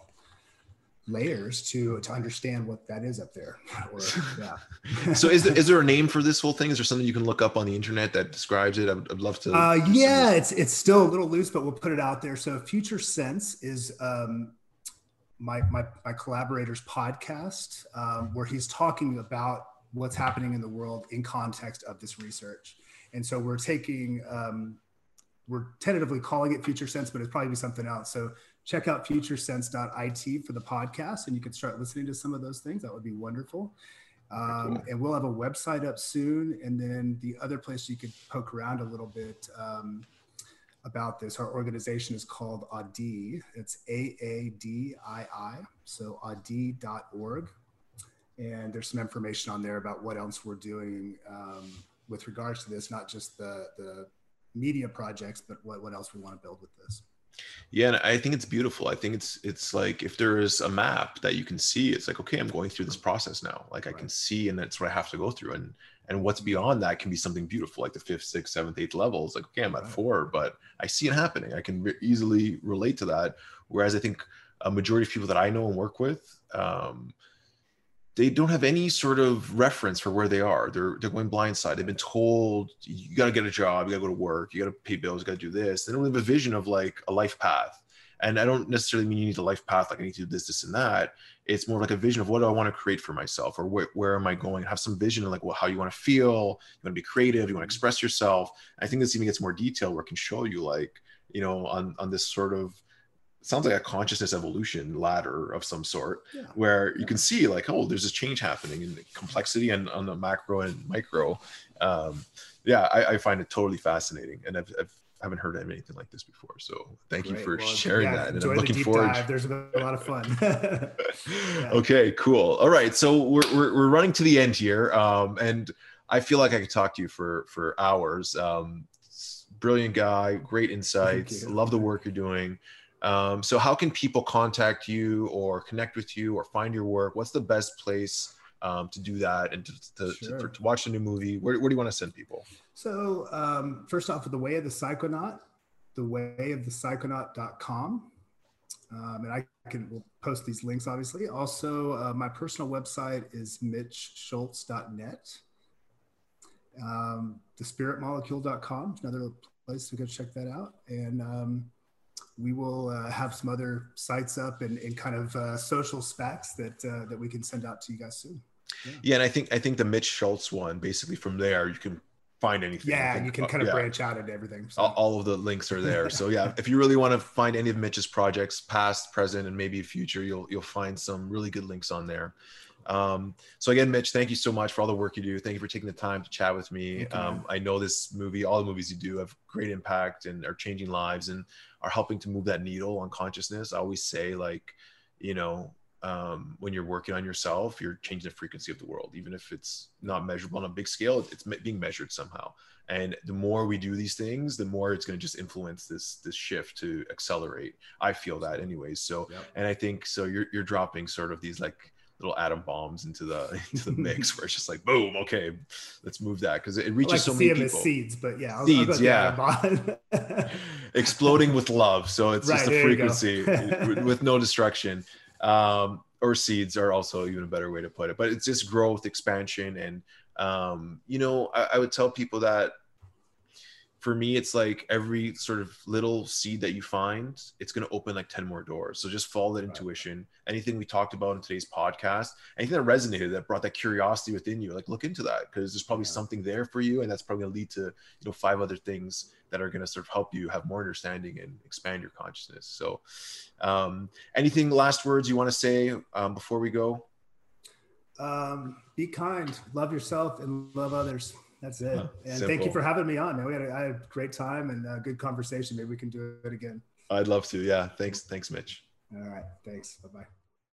layers to to understand what that is up there. Or, yeah. So is there, is there a name for this whole thing? Is there something you can look up on the internet that describes it? I'd, I'd love to. Uh, yeah, it's it's still a little loose, but we'll put it out there. So Future Sense is um, my, my, my collaborator's podcast, um, where he's talking about what's happening in the world in context of this research. And so we're taking, um, we're tentatively calling it Future Sense, but it'll probably be something else. So check out future sense dot I T for the podcast, and you can start listening to some of those things. That would be wonderful. Um, cool. And we'll have a website up soon. And then the other place you could poke around a little bit um, about this, our organization is called A D I. It's A A D I I, so A D I dot org. And there's some information on there about what else we're doing um, with regards to this, not just the, the media projects, but what, what else we want to build with this. Yeah, and I think it's beautiful. I think it's it's like if there is a map that you can see, it's like, okay, I'm going through this process now. Like I right. can see, and that's what I have to go through. And and what's beyond that can be something beautiful, like the fifth, sixth, seventh, eighth levels. Like, okay, I'm at right. four, but I see it happening. I can re- easily relate to that. Whereas I think a majority of people that I know and work with, um, they don't have any sort of reference for where they are. They're they're going blindside. They've been told, you got to get a job, you got to go to work, you got to pay bills, you got to do this. They don't have a vision of like a life path. And I don't necessarily mean you need a life path, like I need to do this, this, and that. It's more like a vision of what do I want to create for myself, or where, where am I going? Have some vision of like, well, how you want to feel, you want to be creative, you want to express yourself. I think this even gets more detail where it can show you like, you know, on, on this sort of, sounds like a consciousness evolution ladder of some sort, yeah. where you yeah. can see like, oh, there's this change happening in complexity and on the macro and micro. Um, yeah, I, I find it totally fascinating. And I've, I've I haven't heard of anything like this before. So thank Great. you for well, sharing yeah, that. And I'm looking forward. Dive. There's a lot of fun. yeah. Okay, cool. All right. So we're, we're, we're running to the end here. Um, and I feel like I could talk to you for, for hours. Um, brilliant guy, great insights. Love the work you're doing. Um, so how can people contact you or connect with you or find your work? What's the best place um, to do that and to, to, sure. to, for, to watch the new movie? Where, where do you want to send people? So um, first off, with The Way of the Psychonaut, the way of the psychonaut dot com. Um, and I can we'll post these links, obviously. Also, uh, my personal website is mitch schultz dot net. Um, the spirit molecule dot com, another place to go check that out. And um, we will uh, have some other sites up and, and kind of uh, social specs that uh, that we can send out to you guys soon. Yeah. yeah, and I think I think the Mitch Schultz one, basically from there, you can find anything. Yeah, think, you can kind of uh, yeah. branch out into everything. So. All, all of the links are there. So yeah, if you really want to find any of Mitch's projects, past, present, and maybe future, you'll you'll find some really good links on there. Um, so again, Mitch, thank you so much for all the work you do. Thank you for taking the time to chat with me. Um, I know this movie, all the movies you do have great impact and are changing lives and are helping to move that needle on consciousness. I always say like, you know, um, when you're working on yourself, you're changing the frequency of the world, even if it's not measurable on a big scale, it's being measured somehow. And the more we do these things, the more it's going to just influence this, this shift to accelerate. I feel that anyways. So, yep. and I think, so you're, you're dropping sort of these like little atom bombs into the, into the mix where it's just like, boom, okay, let's move that. Cause it reaches like so many people. As seeds, but yeah, I'll, seeds, I'll yeah. Exploding with love. So it's right, just a frequency with no destruction. Um, or seeds are also even a better way to put it, but it's just growth, expansion. And, um, you know, I, I would tell people that for me, it's like every sort of little seed that you find, it's going to open like ten more doors. So just follow that intuition. Anything we talked about in today's podcast, anything that resonated, that brought that curiosity within you, like look into that, because there's probably yeah. something there for you. And that's probably going to lead to, you know, five other things that are going to sort of help you have more understanding and expand your consciousness. So um, anything, last words you want to say um, before we go? Um, be kind, love yourself and love others. That's it. Uh, and simple. Thank you for having me on, man. We had a, I had a great time and a good conversation. Maybe we can do it again. I'd love to. Yeah. Thanks. Thanks, Mitch. All right. Thanks. Bye-bye.